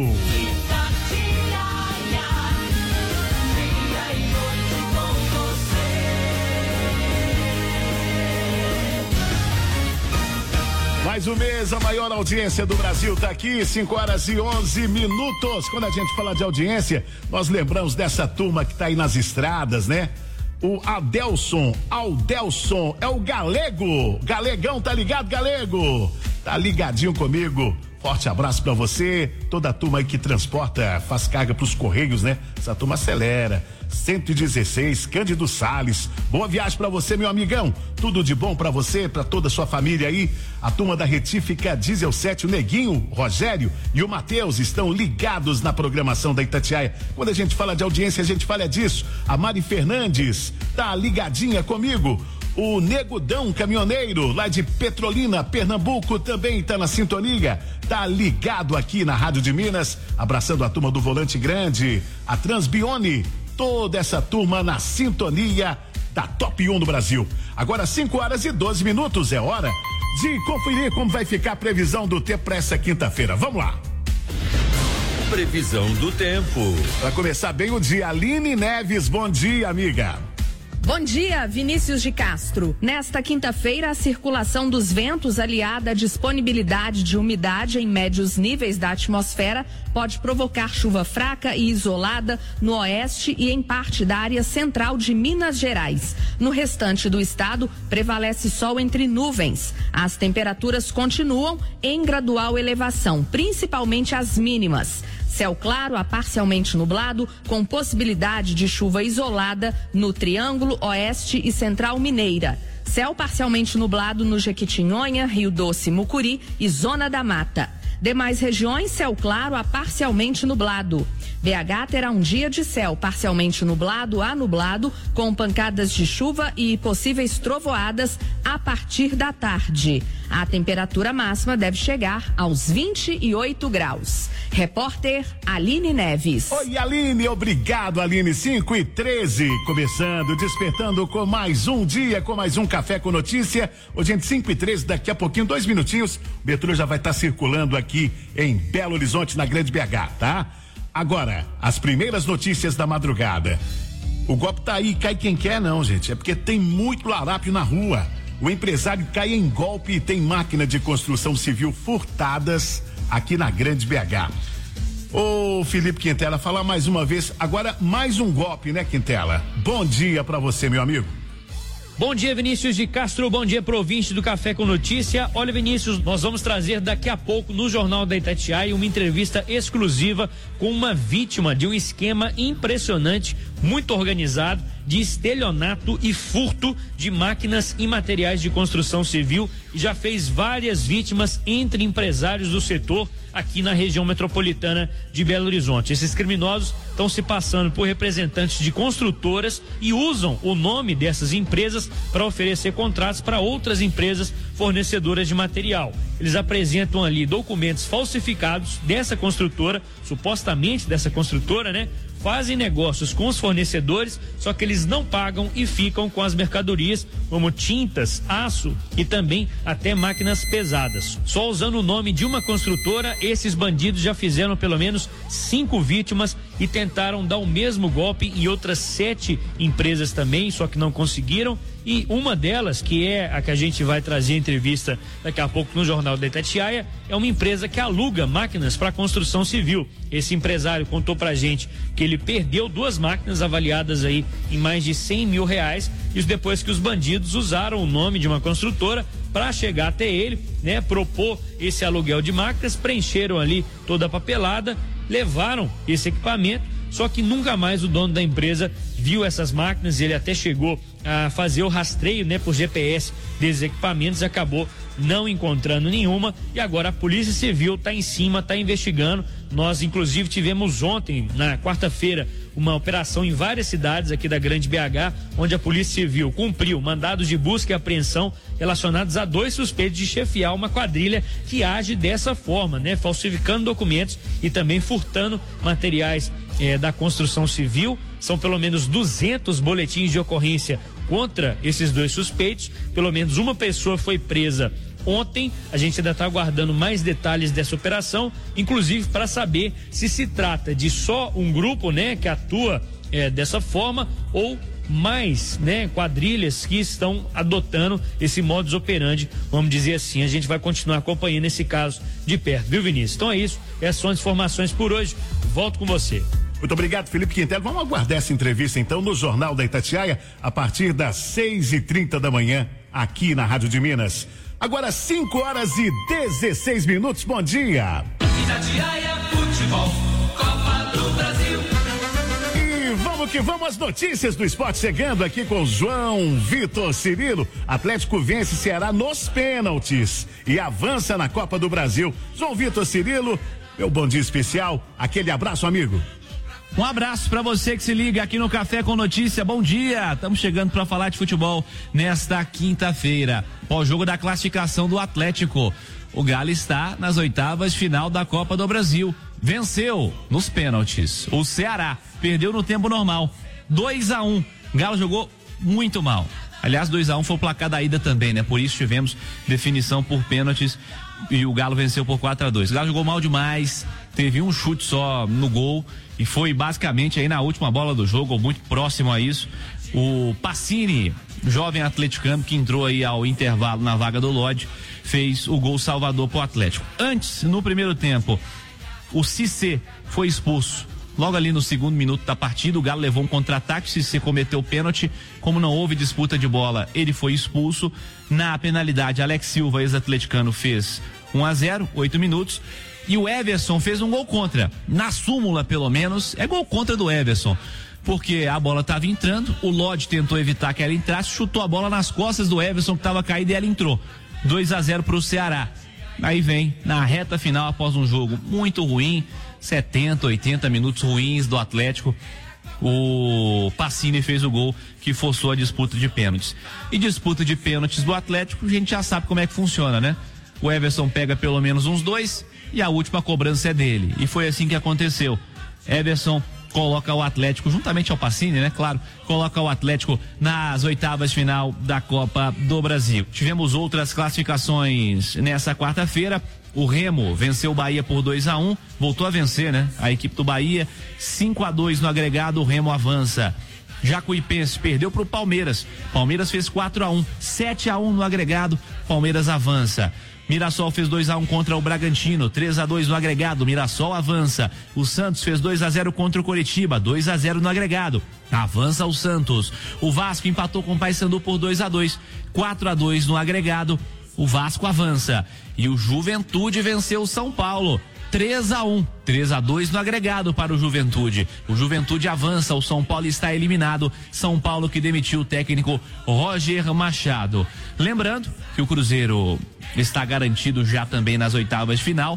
S2: Mais um mês, a maior audiência do Brasil tá aqui, 5:11. Quando a gente fala de audiência, nós lembramos dessa turma que tá aí nas estradas, né? O Aldelson, é o Galego. Galegão, tá ligado, Galego? Tá ligadinho comigo. Forte abraço pra você, toda a turma aí que transporta, faz carga pros Correios, né? Essa turma acelera. 116, Cândido Salles. Boa viagem pra você, meu amigão. Tudo de bom pra você, pra toda a sua família aí. A turma da Retífica Diesel 7, o Neguinho, o Rogério e o Matheus estão ligados na programação da Itatiaia. Quando a gente fala de audiência, a gente fala disso. A Mari Fernandes tá ligadinha comigo. O Negudão Caminhoneiro, lá de Petrolina, Pernambuco, também tá na sintonia, tá ligado aqui na Rádio de Minas, abraçando a turma do Volante Grande, a Transbione, toda essa turma na sintonia da Top 1 do Brasil. Agora 5:12, é hora de conferir como vai ficar a previsão do tempo para essa quinta-feira. Vamos lá.
S7: Previsão do tempo.
S2: Para começar bem o dia, Aline Neves, bom dia, amiga.
S1: Bom dia, Vinícius de Castro. Nesta quinta-feira, a circulação dos ventos aliada à disponibilidade de umidade em médios níveis da atmosfera pode provocar chuva fraca e isolada no oeste e em parte da área central de Minas Gerais. No restante do estado, prevalece sol entre nuvens. As temperaturas continuam em gradual elevação, principalmente as mínimas. Céu claro a parcialmente nublado, com possibilidade de chuva isolada no Triângulo Oeste e Central Mineira. Céu parcialmente nublado no Jequitinhonha, Rio Doce, Mucuri e Zona da Mata. Demais regiões, céu claro a parcialmente nublado. BH terá um dia de céu parcialmente nublado a nublado, com pancadas de chuva e possíveis trovoadas a partir da tarde. A temperatura máxima deve chegar aos 28 graus. Repórter Aline Neves.
S2: Oi, Aline, obrigado, Aline. 5:13, começando, despertando com mais um dia, com mais um Café com Notícia. Ô, gente, 5:13, daqui a pouquinho, 2 minutinhos, o metrô já vai estar circulando aqui em Belo Horizonte, na Grande BH, tá? Agora, as primeiras notícias da madrugada. O golpe tá aí, cai quem quer não, gente, é porque tem muito larápio na rua. O empresário cai em golpe e tem máquina de construção civil furtadas aqui na Grande BH. Ô, Felipe Quintela, falar mais uma vez, agora mais um golpe, né, Quintela? Bom dia pra você, meu amigo.
S3: Bom dia, Vinícius de Castro, bom dia pro ouvinte do Café com Notícia. Olha, Vinícius, nós vamos trazer daqui a pouco no Jornal da Itatiaia uma entrevista exclusiva com uma vítima de um esquema impressionante, muito organizado, de estelionato e furto de máquinas e materiais de construção civil, e já fez várias vítimas entre empresários do setor aqui na região metropolitana de Belo Horizonte. Esses criminosos estão se passando por representantes de construtoras e usam o nome dessas empresas para oferecer contratos para outras empresas fornecedoras de material. Eles apresentam ali documentos falsificados dessa construtora, supostamente dessa construtora, né? Fazem negócios com os fornecedores, só que eles não pagam e ficam com as mercadorias, como tintas, aço e também até máquinas pesadas. Só usando o nome de uma construtora, esses bandidos já fizeram pelo menos 5 vítimas e tentaram dar o mesmo golpe em outras 7 empresas também, só que não conseguiram. E uma delas, que é a que a gente vai trazer entrevista daqui a pouco no Jornal da Itatiaia, é uma empresa que aluga máquinas para construção civil. Esse empresário contou pra gente que ele perdeu 2 máquinas avaliadas aí em mais de R$100 mil, isso depois que os bandidos usaram o nome de uma construtora para chegar até ele, né? Propor esse aluguel de máquinas, preencheram ali toda a papelada, levaram esse equipamento, só que nunca mais o dono da empresa viu essas máquinas. Ele até chegou a fazer o rastreio, né, por GPS desses equipamentos, e acabou não encontrando nenhuma, e agora a Polícia Civil está em cima, está investigando. Nós inclusive tivemos ontem, na quarta-feira, uma operação em várias cidades aqui da Grande BH, onde a Polícia Civil cumpriu mandados de busca e apreensão relacionados a 2 suspeitos de chefiar uma quadrilha que age dessa forma, né, falsificando documentos e também furtando materiais da construção civil. São pelo menos 200 boletins de ocorrência contra esses 2 suspeitos. Pelo menos uma pessoa foi presa ontem. A gente ainda está aguardando mais detalhes dessa operação, inclusive para saber se trata de só um grupo, né, que atua dessa forma, ou mais, né, quadrilhas que estão adotando esse modus operandi, vamos dizer assim. A gente vai continuar acompanhando esse caso de perto, viu, Vinícius? Então é isso, essas são as informações por hoje. Volto com você.
S2: Muito obrigado, Felipe Quintela. Vamos aguardar essa entrevista então no Jornal da Itatiaia a partir das 6:30 da manhã aqui na Rádio de Minas. Agora 5:16. Bom dia.
S12: Itatiaia Futebol, Copa do Brasil.
S2: E vamos que vamos, as notícias do esporte chegando aqui com João Vitor Cirilo. Atlético vence Ceará nos pênaltis e avança na Copa do Brasil. João Vitor Cirilo, meu bom dia especial, aquele abraço, amigo.
S23: Um abraço para você que se liga aqui no Café com Notícia. Bom dia, estamos chegando para falar de futebol nesta quinta-feira. Pós-jogo da classificação do Atlético. O Galo está nas oitavas de final da Copa do Brasil. Venceu nos pênaltis. O Ceará perdeu no tempo normal. 2-1. Galo jogou muito mal. Aliás, 2-1 foi o placar da ida também, né? Por isso tivemos definição por pênaltis e o Galo venceu por 4-2. O Galo jogou mal demais, teve um chute só no gol e foi basicamente aí na última bola do jogo, ou muito próximo a isso. O Pacini, jovem atleticano que entrou aí ao intervalo na vaga do Lodge, fez o gol salvador pro Atlético. Antes, no primeiro tempo, o Cissé foi expulso. Logo ali no segundo minuto da partida, o Galo levou um contra-ataque, Cissé cometeu o pênalti. Como não houve disputa de bola, ele foi expulso. Na penalidade, Alex Silva, ex-atleticano, fez 1-0, 8 minutos. E o Everson fez um gol contra. Na súmula, pelo menos, é gol contra do Everson. Porque a bola estava entrando, o Lodge tentou evitar que ela entrasse, chutou a bola nas costas do Everson, que estava caído, e ela entrou. 2-0 pro Ceará. Aí vem, na reta final, após um jogo muito ruim, 70, 80 minutos ruins do Atlético, o Pacini fez o gol que forçou a disputa de pênaltis. E disputa de pênaltis do Atlético, a gente já sabe como é que funciona, né? O Everson pega pelo menos uns 2 e a última cobrança é dele. E foi assim que aconteceu. Everson coloca o Atlético, juntamente ao Pacini, né? Claro, coloca o Atlético nas oitavas de final da Copa do Brasil. Tivemos outras classificações nessa quarta-feira. O Remo venceu o Bahia por 2-1, voltou a vencer, né? A equipe do Bahia, 5-2 no agregado, o Remo avança. Jacuipense perdeu pro Palmeiras. Palmeiras fez 4-1, 7-1 no agregado, Palmeiras avança. Mirassol fez 2-1 contra o Bragantino, 3-2 no agregado, Mirassol avança. O Santos fez 2-0 contra o Coritiba, 2-0 no agregado, avança o Santos. O Vasco empatou com o Paysandu por 2-2, 4-2 no agregado, o Vasco avança. E o Juventude venceu o São Paulo, 3-1, 3-2 no agregado para o Juventude. O Juventude avança, o São Paulo está eliminado. São Paulo que demitiu o técnico Roger Machado. Lembrando que o Cruzeiro está garantido já também nas oitavas de final.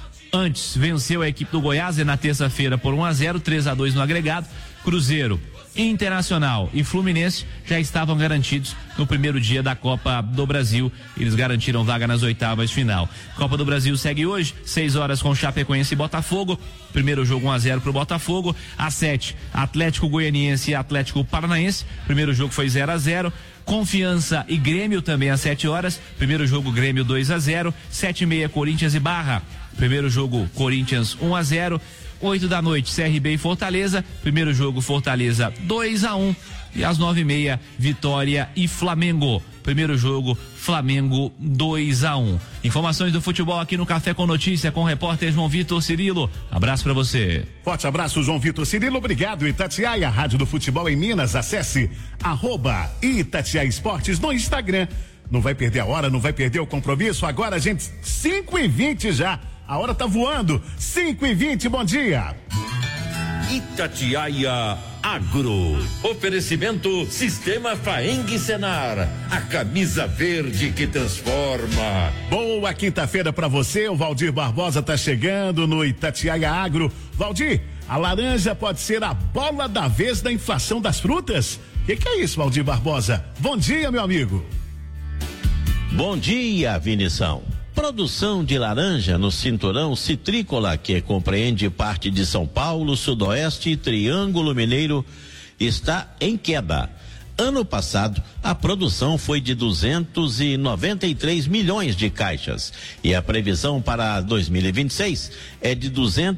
S23: Antes venceu a equipe do Goiás na terça-feira por 1-0, 3-2 no agregado. Cruzeiro, Internacional e Fluminense já estavam garantidos no primeiro dia da Copa do Brasil. Eles garantiram vaga nas oitavas de final. Copa do Brasil segue hoje, 6 horas com Chapecoense e Botafogo. Primeiro jogo 1-0 pro Botafogo. Às 7, Atlético Goianiense e Atlético Paranaense. Primeiro jogo foi 0-0. Confiança e Grêmio também às 7 horas. Primeiro jogo Grêmio 2-0. 7h30 Corinthians e Barra. Primeiro jogo Corinthians 1-0. 8 da noite, CRB e Fortaleza. Primeiro jogo, Fortaleza 2-1. E às 9h30, Vitória e Flamengo. Primeiro jogo, Flamengo 2-1. Informações do futebol aqui no Café com Notícia com o repórter João Vitor Cirilo. Abraço pra você.
S2: Forte abraço, João Vitor Cirilo. Obrigado, Itatiaia, Rádio do Futebol em Minas. Acesse @Itatiaia Esportes no Instagram. Não vai perder a hora, não vai perder o compromisso. Agora, gente, 5h20 já. A hora tá voando. 5h20, bom dia.
S7: Itatiaia Agro. Oferecimento Sistema Faeng Senar. A camisa verde que transforma.
S2: Boa quinta-feira pra você. O Valdir Barbosa tá chegando no Itatiaia Agro. Valdir, a laranja pode ser a bola da vez da inflação das frutas? Que é isso, Valdir Barbosa? Bom dia, meu amigo.
S4: Bom dia, Vinição. Produção de laranja no cinturão citrícola, que compreende parte de São Paulo, Sudoeste e Triângulo Mineiro, está em queda. Ano passado, a produção foi de 293 milhões de caixas e a previsão para 2026 é de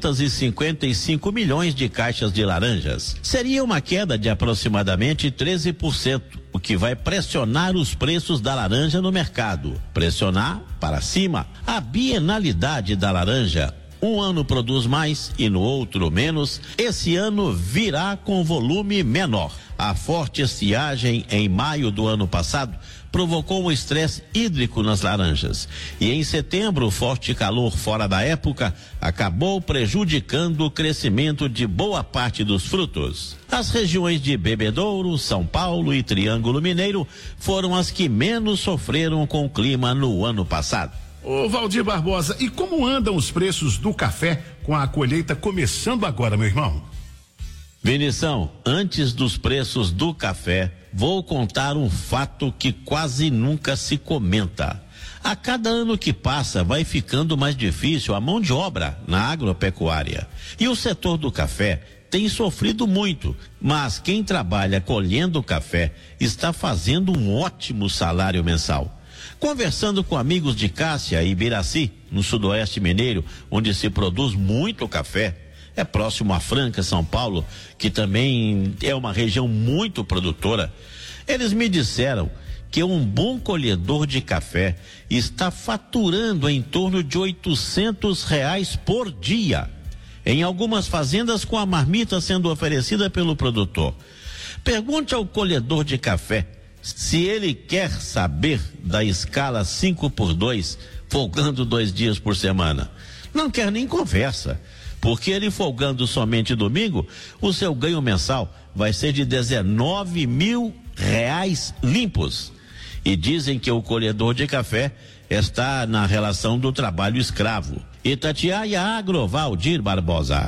S4: 255 milhões de caixas de laranjas. Seria uma queda de aproximadamente 13%, o que vai pressionar os preços da laranja no mercado. Pressionar para cima. A bienalidade da laranja, um ano produz mais e no outro menos. Esse ano virá com volume menor. A forte estiagem em maio do ano passado provocou um estresse hídrico nas laranjas. E em setembro, o forte calor fora da época acabou prejudicando o crescimento de boa parte dos frutos. As regiões de Bebedouro, São Paulo e Triângulo Mineiro foram as que menos sofreram com o clima no ano passado.
S2: Ô Valdir Barbosa, e como andam os preços do café com a colheita começando agora, meu irmão?
S4: Vinição, antes dos preços do café, vou contar um fato que quase nunca se comenta. A cada ano que passa, vai ficando mais difícil a mão de obra na agropecuária. E o setor do café tem sofrido muito, mas quem trabalha colhendo café está fazendo um ótimo salário mensal. Conversando com amigos de Cássia e Ibiraci, no Sudoeste Mineiro, onde se produz muito café, é próximo a Franca, São Paulo, que também é uma região muito produtora. Eles me disseram que um bom colhedor de café está faturando em torno de R$800 por dia. Em algumas fazendas, com a marmita sendo oferecida pelo produtor. Pergunte ao colhedor de café se ele quer saber da escala 5x2, folgando 2 dias por semana. Não quer nem conversa, porque ele folgando somente domingo, o seu ganho mensal vai ser de R$19 mil limpos. E dizem que o colhedor de café está na relação do trabalho escravo. Itatiaia Agro, Valdir Barbosa.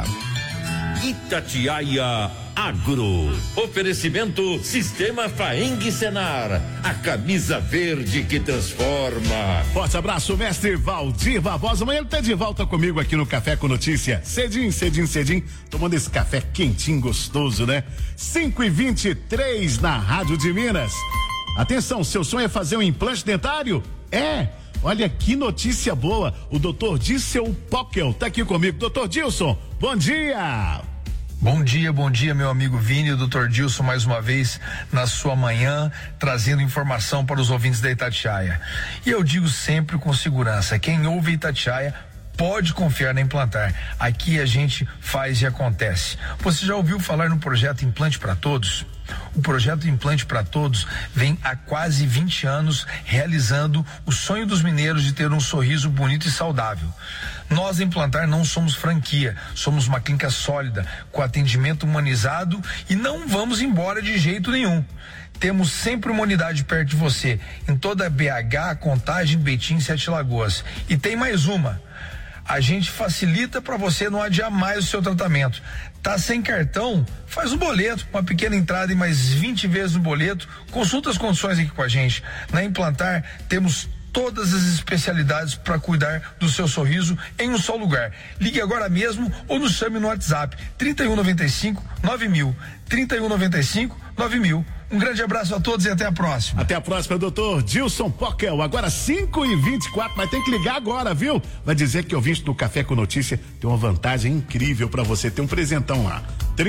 S7: Itatiaia Agro. Oferecimento Sistema Faeng Senar. A camisa verde que transforma.
S2: Forte abraço, mestre Valdir Barbosa. Amanhã ele tá de volta comigo aqui no Café com Notícia. Cedinho, tomando esse café quentinho, gostoso, né? 5h23 na Rádio de Minas. Atenção, seu sonho é fazer um implante dentário? Olha que notícia boa, o Dr. Dilson Pockel tá aqui comigo. Dr. Dilson, bom dia!
S5: Bom dia, meu amigo Vini, o Dr. Dilson mais uma vez na sua manhã, trazendo informação para os ouvintes da Itatiaia. E eu digo sempre com segurança, quem ouve Itatiaia pode confiar na Implantar. Aqui a gente faz e acontece. Você já ouviu falar no projeto Implante para Todos? O projeto Implante para Todos vem há quase 20 anos realizando o sonho dos mineiros de ter um sorriso bonito e saudável. Nós, Implantar, não somos franquia, somos uma clínica sólida, com atendimento humanizado e não vamos embora de jeito nenhum. Temos sempre uma unidade perto de você, em toda a BH, Contagem, Betim e 7 Lagoas. E tem mais uma. A gente facilita para você não adiar mais o seu tratamento. Tá sem cartão? Faz um boleto, uma pequena entrada e mais 20 vezes no boleto. Consulta as condições aqui com a gente. Na Implantar temos todas as especialidades para cuidar do seu sorriso em um só lugar. Ligue agora mesmo ou nos chame no WhatsApp 3195-9000. 3195-9000. Um grande abraço a todos e até a próxima.
S2: Até a próxima, doutor Dilson Pockel. Agora 5h24, mas tem que ligar agora, viu? Vai dizer que ouvinte do Café com Notícia tem uma vantagem incrível pra você, tem um presentão lá.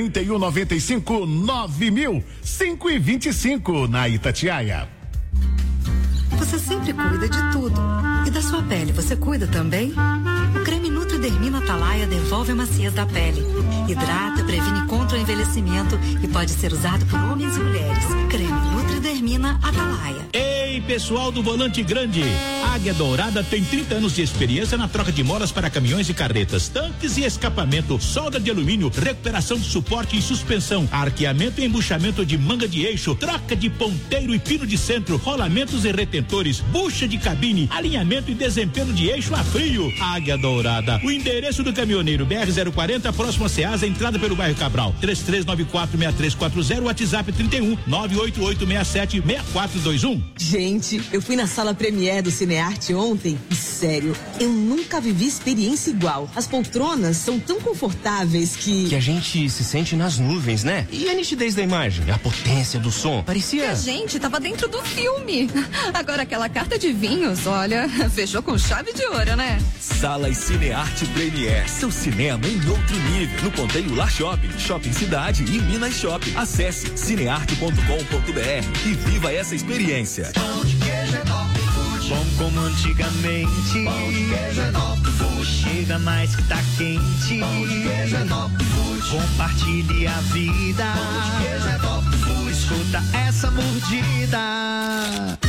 S2: 3195-9000. 5h25 na Itatiaia.
S6: Você sempre cuida de tudo. E da sua pele, você cuida também? O creme Nutridermina Atalaia devolve a maciez da pele. Hidrata, previne contra o envelhecimento e pode ser usado por homens e mulheres. Creme Nutridermina Atalaia.
S11: Ei, pessoal do Volante Grande. Águia Dourada tem 30 anos de experiência na troca de molas para caminhões e carretas, tanques e escapamento, solda de alumínio, recuperação de suporte e suspensão, arqueamento e embuchamento de manga de eixo, troca de ponteiro e pino de centro, rolamentos e retentores, bucha de cabine, alinhamento e desempenho de eixo a frio. Águia Dourada. O endereço do caminhoneiro BR-040, próximo a Ceasa, entrada pelo bairro Cabral. 3394-6340, WhatsApp 31-98867-6421.
S9: Gente, eu fui na sala Premier do Cinearte ontem e, sério, eu nunca vivi experiência igual. As poltronas são tão confortáveis que
S24: a gente se sente nas nuvens, né? E a nitidez da imagem, a potência do som, parecia...
S25: Que a gente tava dentro do filme. Agora aquela carta de vinhos, olha, fechou com chave de ouro, né?
S26: Sala e Cinearte Premier, seu cinema em outro nível. No Ponteio Lar Shopping, Shopping Cidade e Minas Shopping. Acesse cinearte.com.br e viva essa experiência.
S12: Pão de queijo é top food. Bom como antigamente. Pão de queijo é top food. Chega mais que tá quente. Pão de queijo é top food. Compartilhe a vida. Pão de queijo é top food. Escuta essa mordida.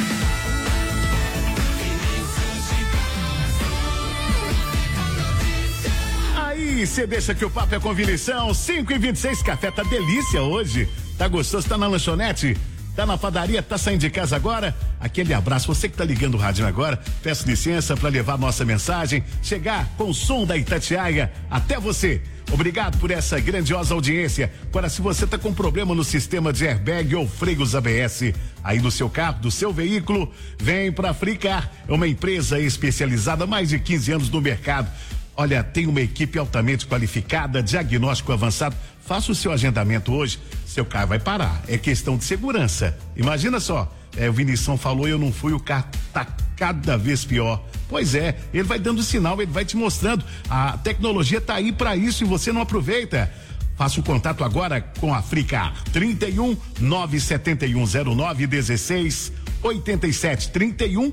S2: Aí, você deixa que o papo é com Vinição. 5h26, café tá delícia hoje. Tá gostoso? Tá na lanchonete? Tá na padaria? Tá saindo de casa agora? Aquele abraço. Você que tá ligando o rádio agora, peço licença para levar nossa mensagem, chegar com o som da Itatiaia até você. Obrigado por essa grandiosa audiência. Agora, se você tá com problema no sistema de airbag ou freios ABS aí do seu carro, do seu veículo, vem pra Fricar. É uma empresa especializada há mais de 15 anos no mercado. Olha, tem uma equipe altamente qualificada, diagnóstico avançado. Faça o seu agendamento hoje, seu carro vai parar. É questão de segurança. Imagina só, o Vinição falou, eu não fui, o carro tá cada vez pior. Pois é, ele vai dando sinal, ele vai te mostrando. A tecnologia tá aí para isso e você não aproveita. Faça o contato agora com a Fricar. 31 97109 16 87. 31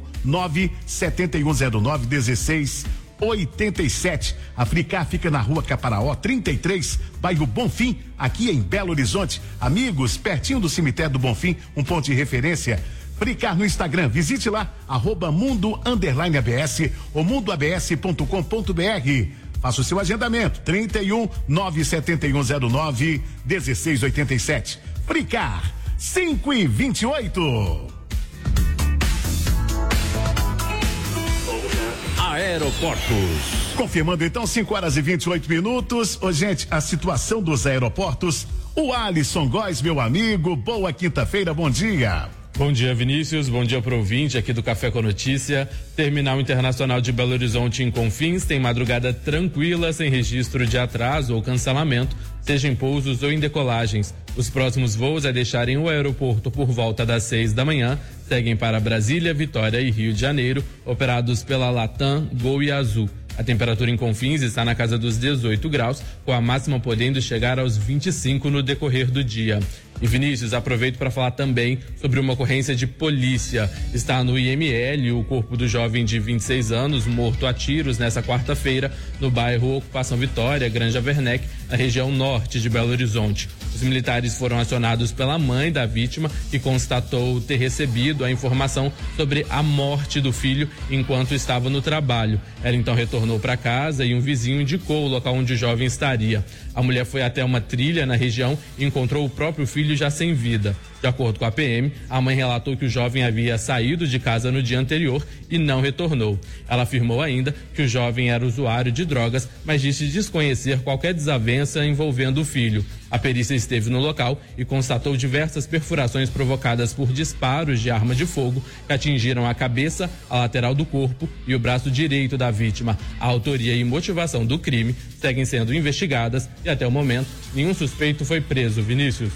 S2: 97109 16 87. A Fricar fica na rua Caparaó 33, bairro Bonfim, aqui em Belo Horizonte. Amigos, pertinho do cemitério do Bonfim, um ponto de referência. Fricar no Instagram, visite lá, @mundo_abs ou mundoabs.com.br. Faça o seu agendamento, 31 97109 1687. Fricar, 5:28.
S7: Aeroportos.
S2: Confirmando então, 5:28. Ô, gente, a situação dos aeroportos. O Alisson Góes, meu amigo, boa quinta-feira, bom dia.
S8: Bom dia, Vinícius. Bom dia pro ouvinte aqui do Café com Notícia. Terminal Internacional de Belo Horizonte em Confins tem madrugada tranquila, sem registro de atraso ou cancelamento, seja em pousos ou em decolagens. Os próximos voos a deixarem o aeroporto por volta das 6 da manhã seguem para Brasília, Vitória e Rio de Janeiro, operados pela Latam, Gol e Azul. A temperatura em Confins está na casa dos 18 graus, com a máxima podendo chegar aos 25 no decorrer do dia. E Vinícius, aproveito para falar também sobre uma ocorrência de polícia. Está no IML o corpo do jovem de 26 anos morto a tiros nessa quarta-feira no bairro Ocupação Vitória, Granja Werneck, na região norte de Belo Horizonte. Os militares foram acionados pela mãe da vítima, que constatou ter recebido a informação sobre a morte do filho enquanto estava no trabalho. Ela então retornou para casa e um vizinho indicou o local onde o jovem estaria. A mulher foi até uma trilha na região e encontrou o próprio filho já sem vida. De acordo com a PM, a mãe relatou que o jovem havia saído de casa no dia anterior e não retornou. Ela afirmou ainda que o jovem era usuário de drogas, mas disse desconhecer qualquer desavença envolvendo o filho. A perícia esteve no local e constatou diversas perfurações provocadas por disparos de arma de fogo que atingiram a cabeça, a lateral do corpo e o braço direito da vítima. A autoria e motivação do crime seguem sendo investigadas e até o momento nenhum suspeito foi preso. Vinícius.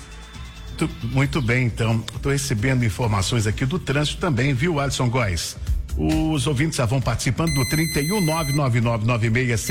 S2: Muito bem, então. Estou recebendo informações aqui do trânsito também, viu, Alisson Góes? Os ouvintes já vão participando do 31 99996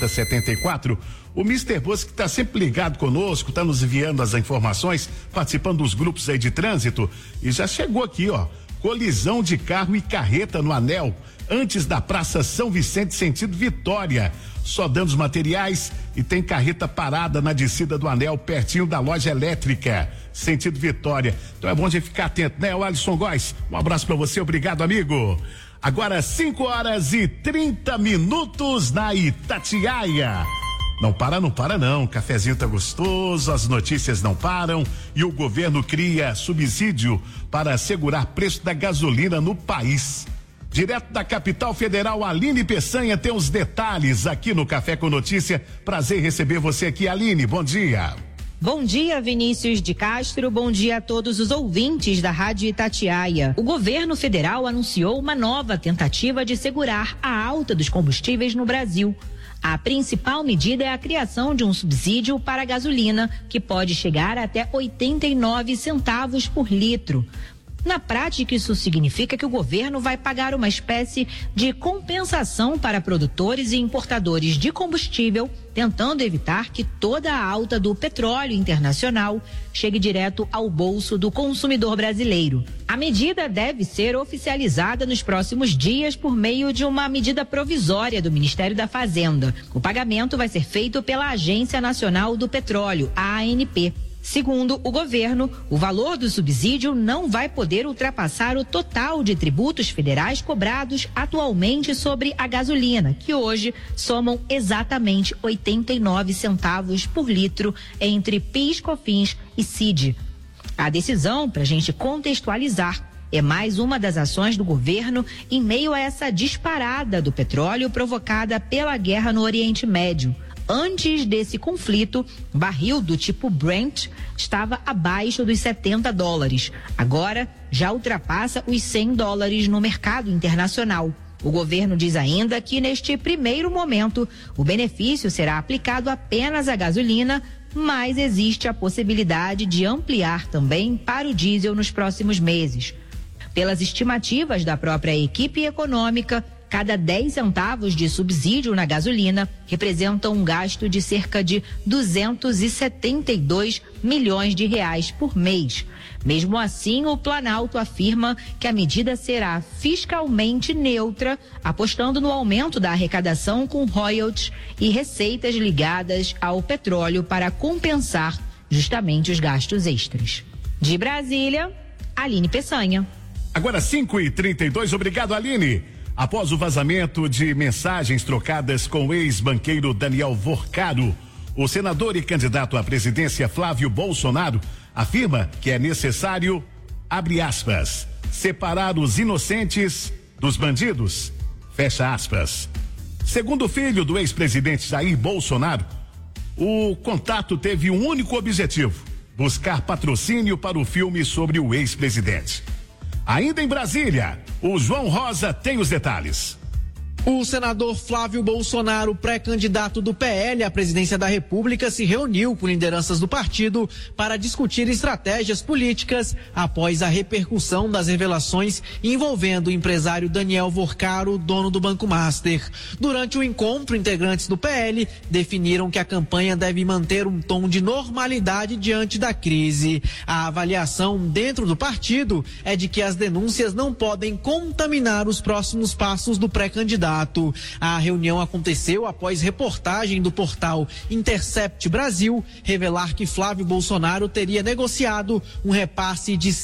S2: 7074. O Mr. Bosque está sempre ligado conosco, está nos enviando as informações, participando dos grupos aí de trânsito. E já chegou aqui, ó. Colisão de carro e carreta no anel, antes da Praça São Vicente, sentido Vitória. Só danos materiais e tem carreta parada na descida do anel, pertinho da loja elétrica, sentido Vitória. Então é bom a gente ficar atento, né, o Alisson Góes? Um abraço pra você, obrigado, amigo. Agora 5:30 na Itatiaia. Não para não, o cafezinho tá gostoso, as notícias não param e o governo cria subsídio para assegurar preço da gasolina no país. Direto da capital federal, Aline Peçanha tem os detalhes aqui no Café com Notícia. Prazer em receber você aqui, Aline, bom dia.
S10: Bom dia, Vinícius de Castro. Bom dia a todos os ouvintes da Rádio Itatiaia. O governo federal anunciou uma nova tentativa de segurar a alta dos combustíveis no Brasil. A principal medida é a criação de um subsídio para a gasolina, que pode chegar até 89 centavos por litro. Na prática, isso significa que o governo vai pagar uma espécie de compensação para produtores e importadores de combustível, tentando evitar que toda a alta do petróleo internacional chegue direto ao bolso do consumidor brasileiro. A medida deve ser oficializada nos próximos dias por meio de uma medida provisória do Ministério da Fazenda. O pagamento vai ser feito pela Agência Nacional do Petróleo, a ANP. Segundo o governo, o valor do subsídio não vai poder ultrapassar o total de tributos federais cobrados atualmente sobre a gasolina, que hoje somam exatamente 89 centavos por litro entre PIS, COFINS e CID. A decisão, para a gente contextualizar, é mais uma das ações do governo em meio a essa disparada do petróleo provocada pela guerra no Oriente Médio. Antes desse conflito, o barril do tipo Brent estava abaixo dos $70. Agora, já ultrapassa os $100 no mercado internacional. O governo diz ainda que, neste primeiro momento, o benefício será aplicado apenas à gasolina, mas existe a possibilidade de ampliar também para o diesel nos próximos meses. Pelas estimativas da própria equipe econômica, Cada 10 centavos de subsídio na gasolina representa um gasto de cerca de 272 milhões de reais por mês. Mesmo assim, o Planalto afirma que a medida será fiscalmente neutra, apostando no aumento da arrecadação com royalties e receitas ligadas ao petróleo para compensar justamente os gastos extras. De Brasília, Aline Peçanha.
S2: Agora 5h32, obrigado, Aline. Após o vazamento de mensagens trocadas com o ex-banqueiro Daniel Vorcaro, o senador e candidato à presidência Flávio Bolsonaro afirma que é necessário, abre aspas, separar os inocentes dos bandidos, fecha aspas. Segundo o filho do ex-presidente Jair Bolsonaro, o contato teve um único objetivo: buscar patrocínio para o filme sobre o ex-presidente. Ainda em Brasília, o João Rosa tem os detalhes.
S13: O senador Flávio Bolsonaro, pré-candidato do PL à presidência da República, se reuniu com lideranças do partido para discutir estratégias políticas após a repercussão das revelações envolvendo o empresário Daniel Vorcaro, dono do Banco Master. Durante o encontro, integrantes do PL definiram que a campanha deve manter um tom de normalidade diante da crise. A avaliação dentro do partido é de que as denúncias não podem contaminar os próximos passos do pré-candidato. A reunião aconteceu após reportagem do portal Intercept Brasil revelar que Flávio Bolsonaro teria negociado um repasse de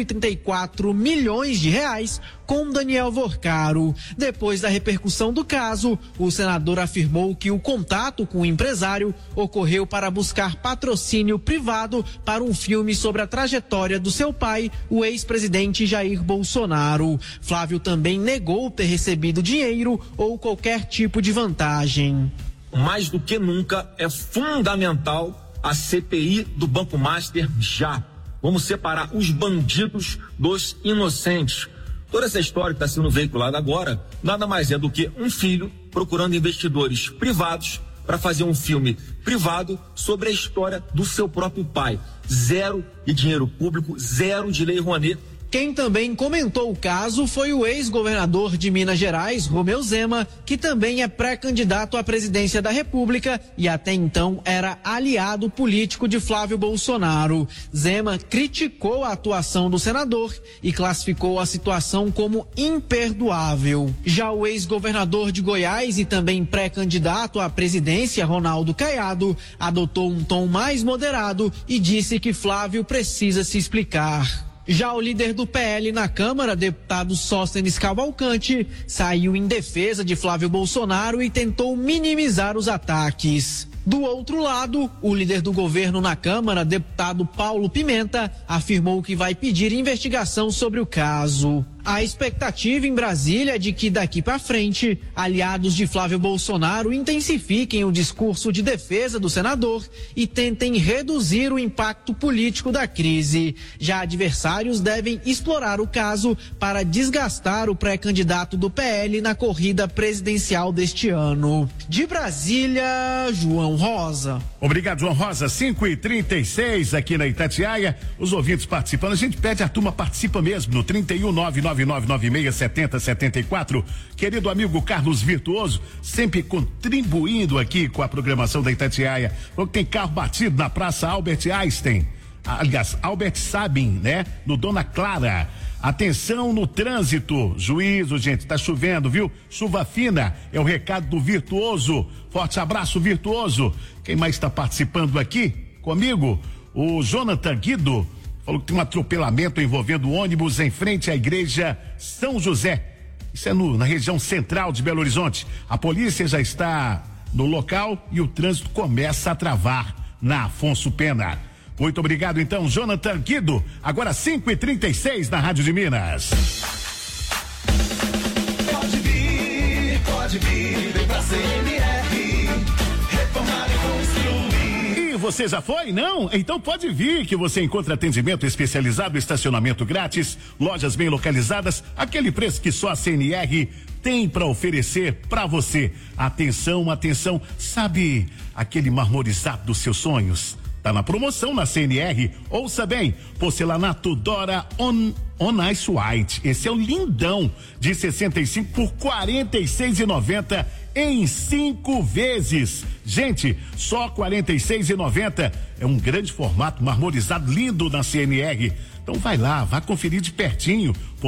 S13: 134 milhões de reais com Daniel Vorcaro. Depois da repercussão do caso, o senador afirmou que o contato com o empresário ocorreu para buscar patrocínio privado para um filme sobre a trajetória do seu pai, o ex-presidente Jair Bolsonaro. Flávio também negou ter recebido dinheiro ou qualquer tipo de vantagem.
S14: Mais do que nunca, é fundamental a CPI do Banco Master já. Vamos separar os bandidos dos inocentes. Toda essa história que está sendo veiculada agora nada mais é do que um filho procurando investidores privados para fazer um filme privado sobre a história do seu próprio pai. Zero de dinheiro público, zero de lei Rouanet.
S13: Quem também comentou o caso foi o ex-governador de Minas Gerais, Romeu Zema, que também é pré-candidato à presidência da República e até então era aliado político de Flávio Bolsonaro. Zema criticou a atuação do senador e classificou a situação como imperdoável. Já o ex-governador de Goiás e também pré-candidato à presidência, Ronaldo Caiado, adotou um tom mais moderado e disse que Flávio precisa se explicar. Já o líder do PL na Câmara, deputado Sóstenes Cavalcante, saiu em defesa de Flávio Bolsonaro e tentou minimizar os ataques. Do outro lado, o líder do governo na Câmara, deputado Paulo Pimenta, afirmou que vai pedir investigação sobre o caso. A expectativa em Brasília é de que daqui para frente, aliados de Flávio Bolsonaro intensifiquem o discurso de defesa do senador e tentem reduzir o impacto político da crise. Já adversários devem explorar o caso para desgastar o pré-candidato do PL na corrida presidencial deste ano. De Brasília, João Rosa.
S2: Obrigado, João Rosa. 5h36 aqui na Itatiaia. Os ouvintes participando. A gente pede, a turma participa mesmo no 31999967074. Querido amigo Carlos Virtuoso, sempre contribuindo aqui com a programação da Itatiaia. Falou que tem carro batido na Praça Albert Einstein. Aliás, Albert Sabin, né? No Dona Clara. Atenção no trânsito, juízo, gente, tá chovendo, viu? Chuva fina, é o recado do Virtuoso. Forte abraço, Virtuoso. Quem mais está participando aqui comigo? O Jonathan Guido falou que tem um atropelamento envolvendo ônibus em frente à igreja São José. Isso é na região central de Belo Horizonte. A polícia já está no local e o trânsito começa a travar na Afonso Pena. Muito obrigado, então, Jonathan Guido. Agora 5h36 na Rádio de Minas.
S12: Pode vir, vem pra CNR, reformar e construir.
S2: E você já foi? Não? Então pode vir, que você encontra atendimento especializado, estacionamento grátis, lojas bem localizadas, aquele preço que só a CNR tem para oferecer para você. Atenção, atenção, sabe aquele marmorizado dos seus sonhos? Tá na promoção na CNR. Ouça bem, porcelanato Dora On Ice White. Esse é o lindão de 65 por 46,90 em 5 vezes. Gente, só 46,90. É um grande formato marmorizado lindo na CNR. Então vai lá, vá conferir de pertinho.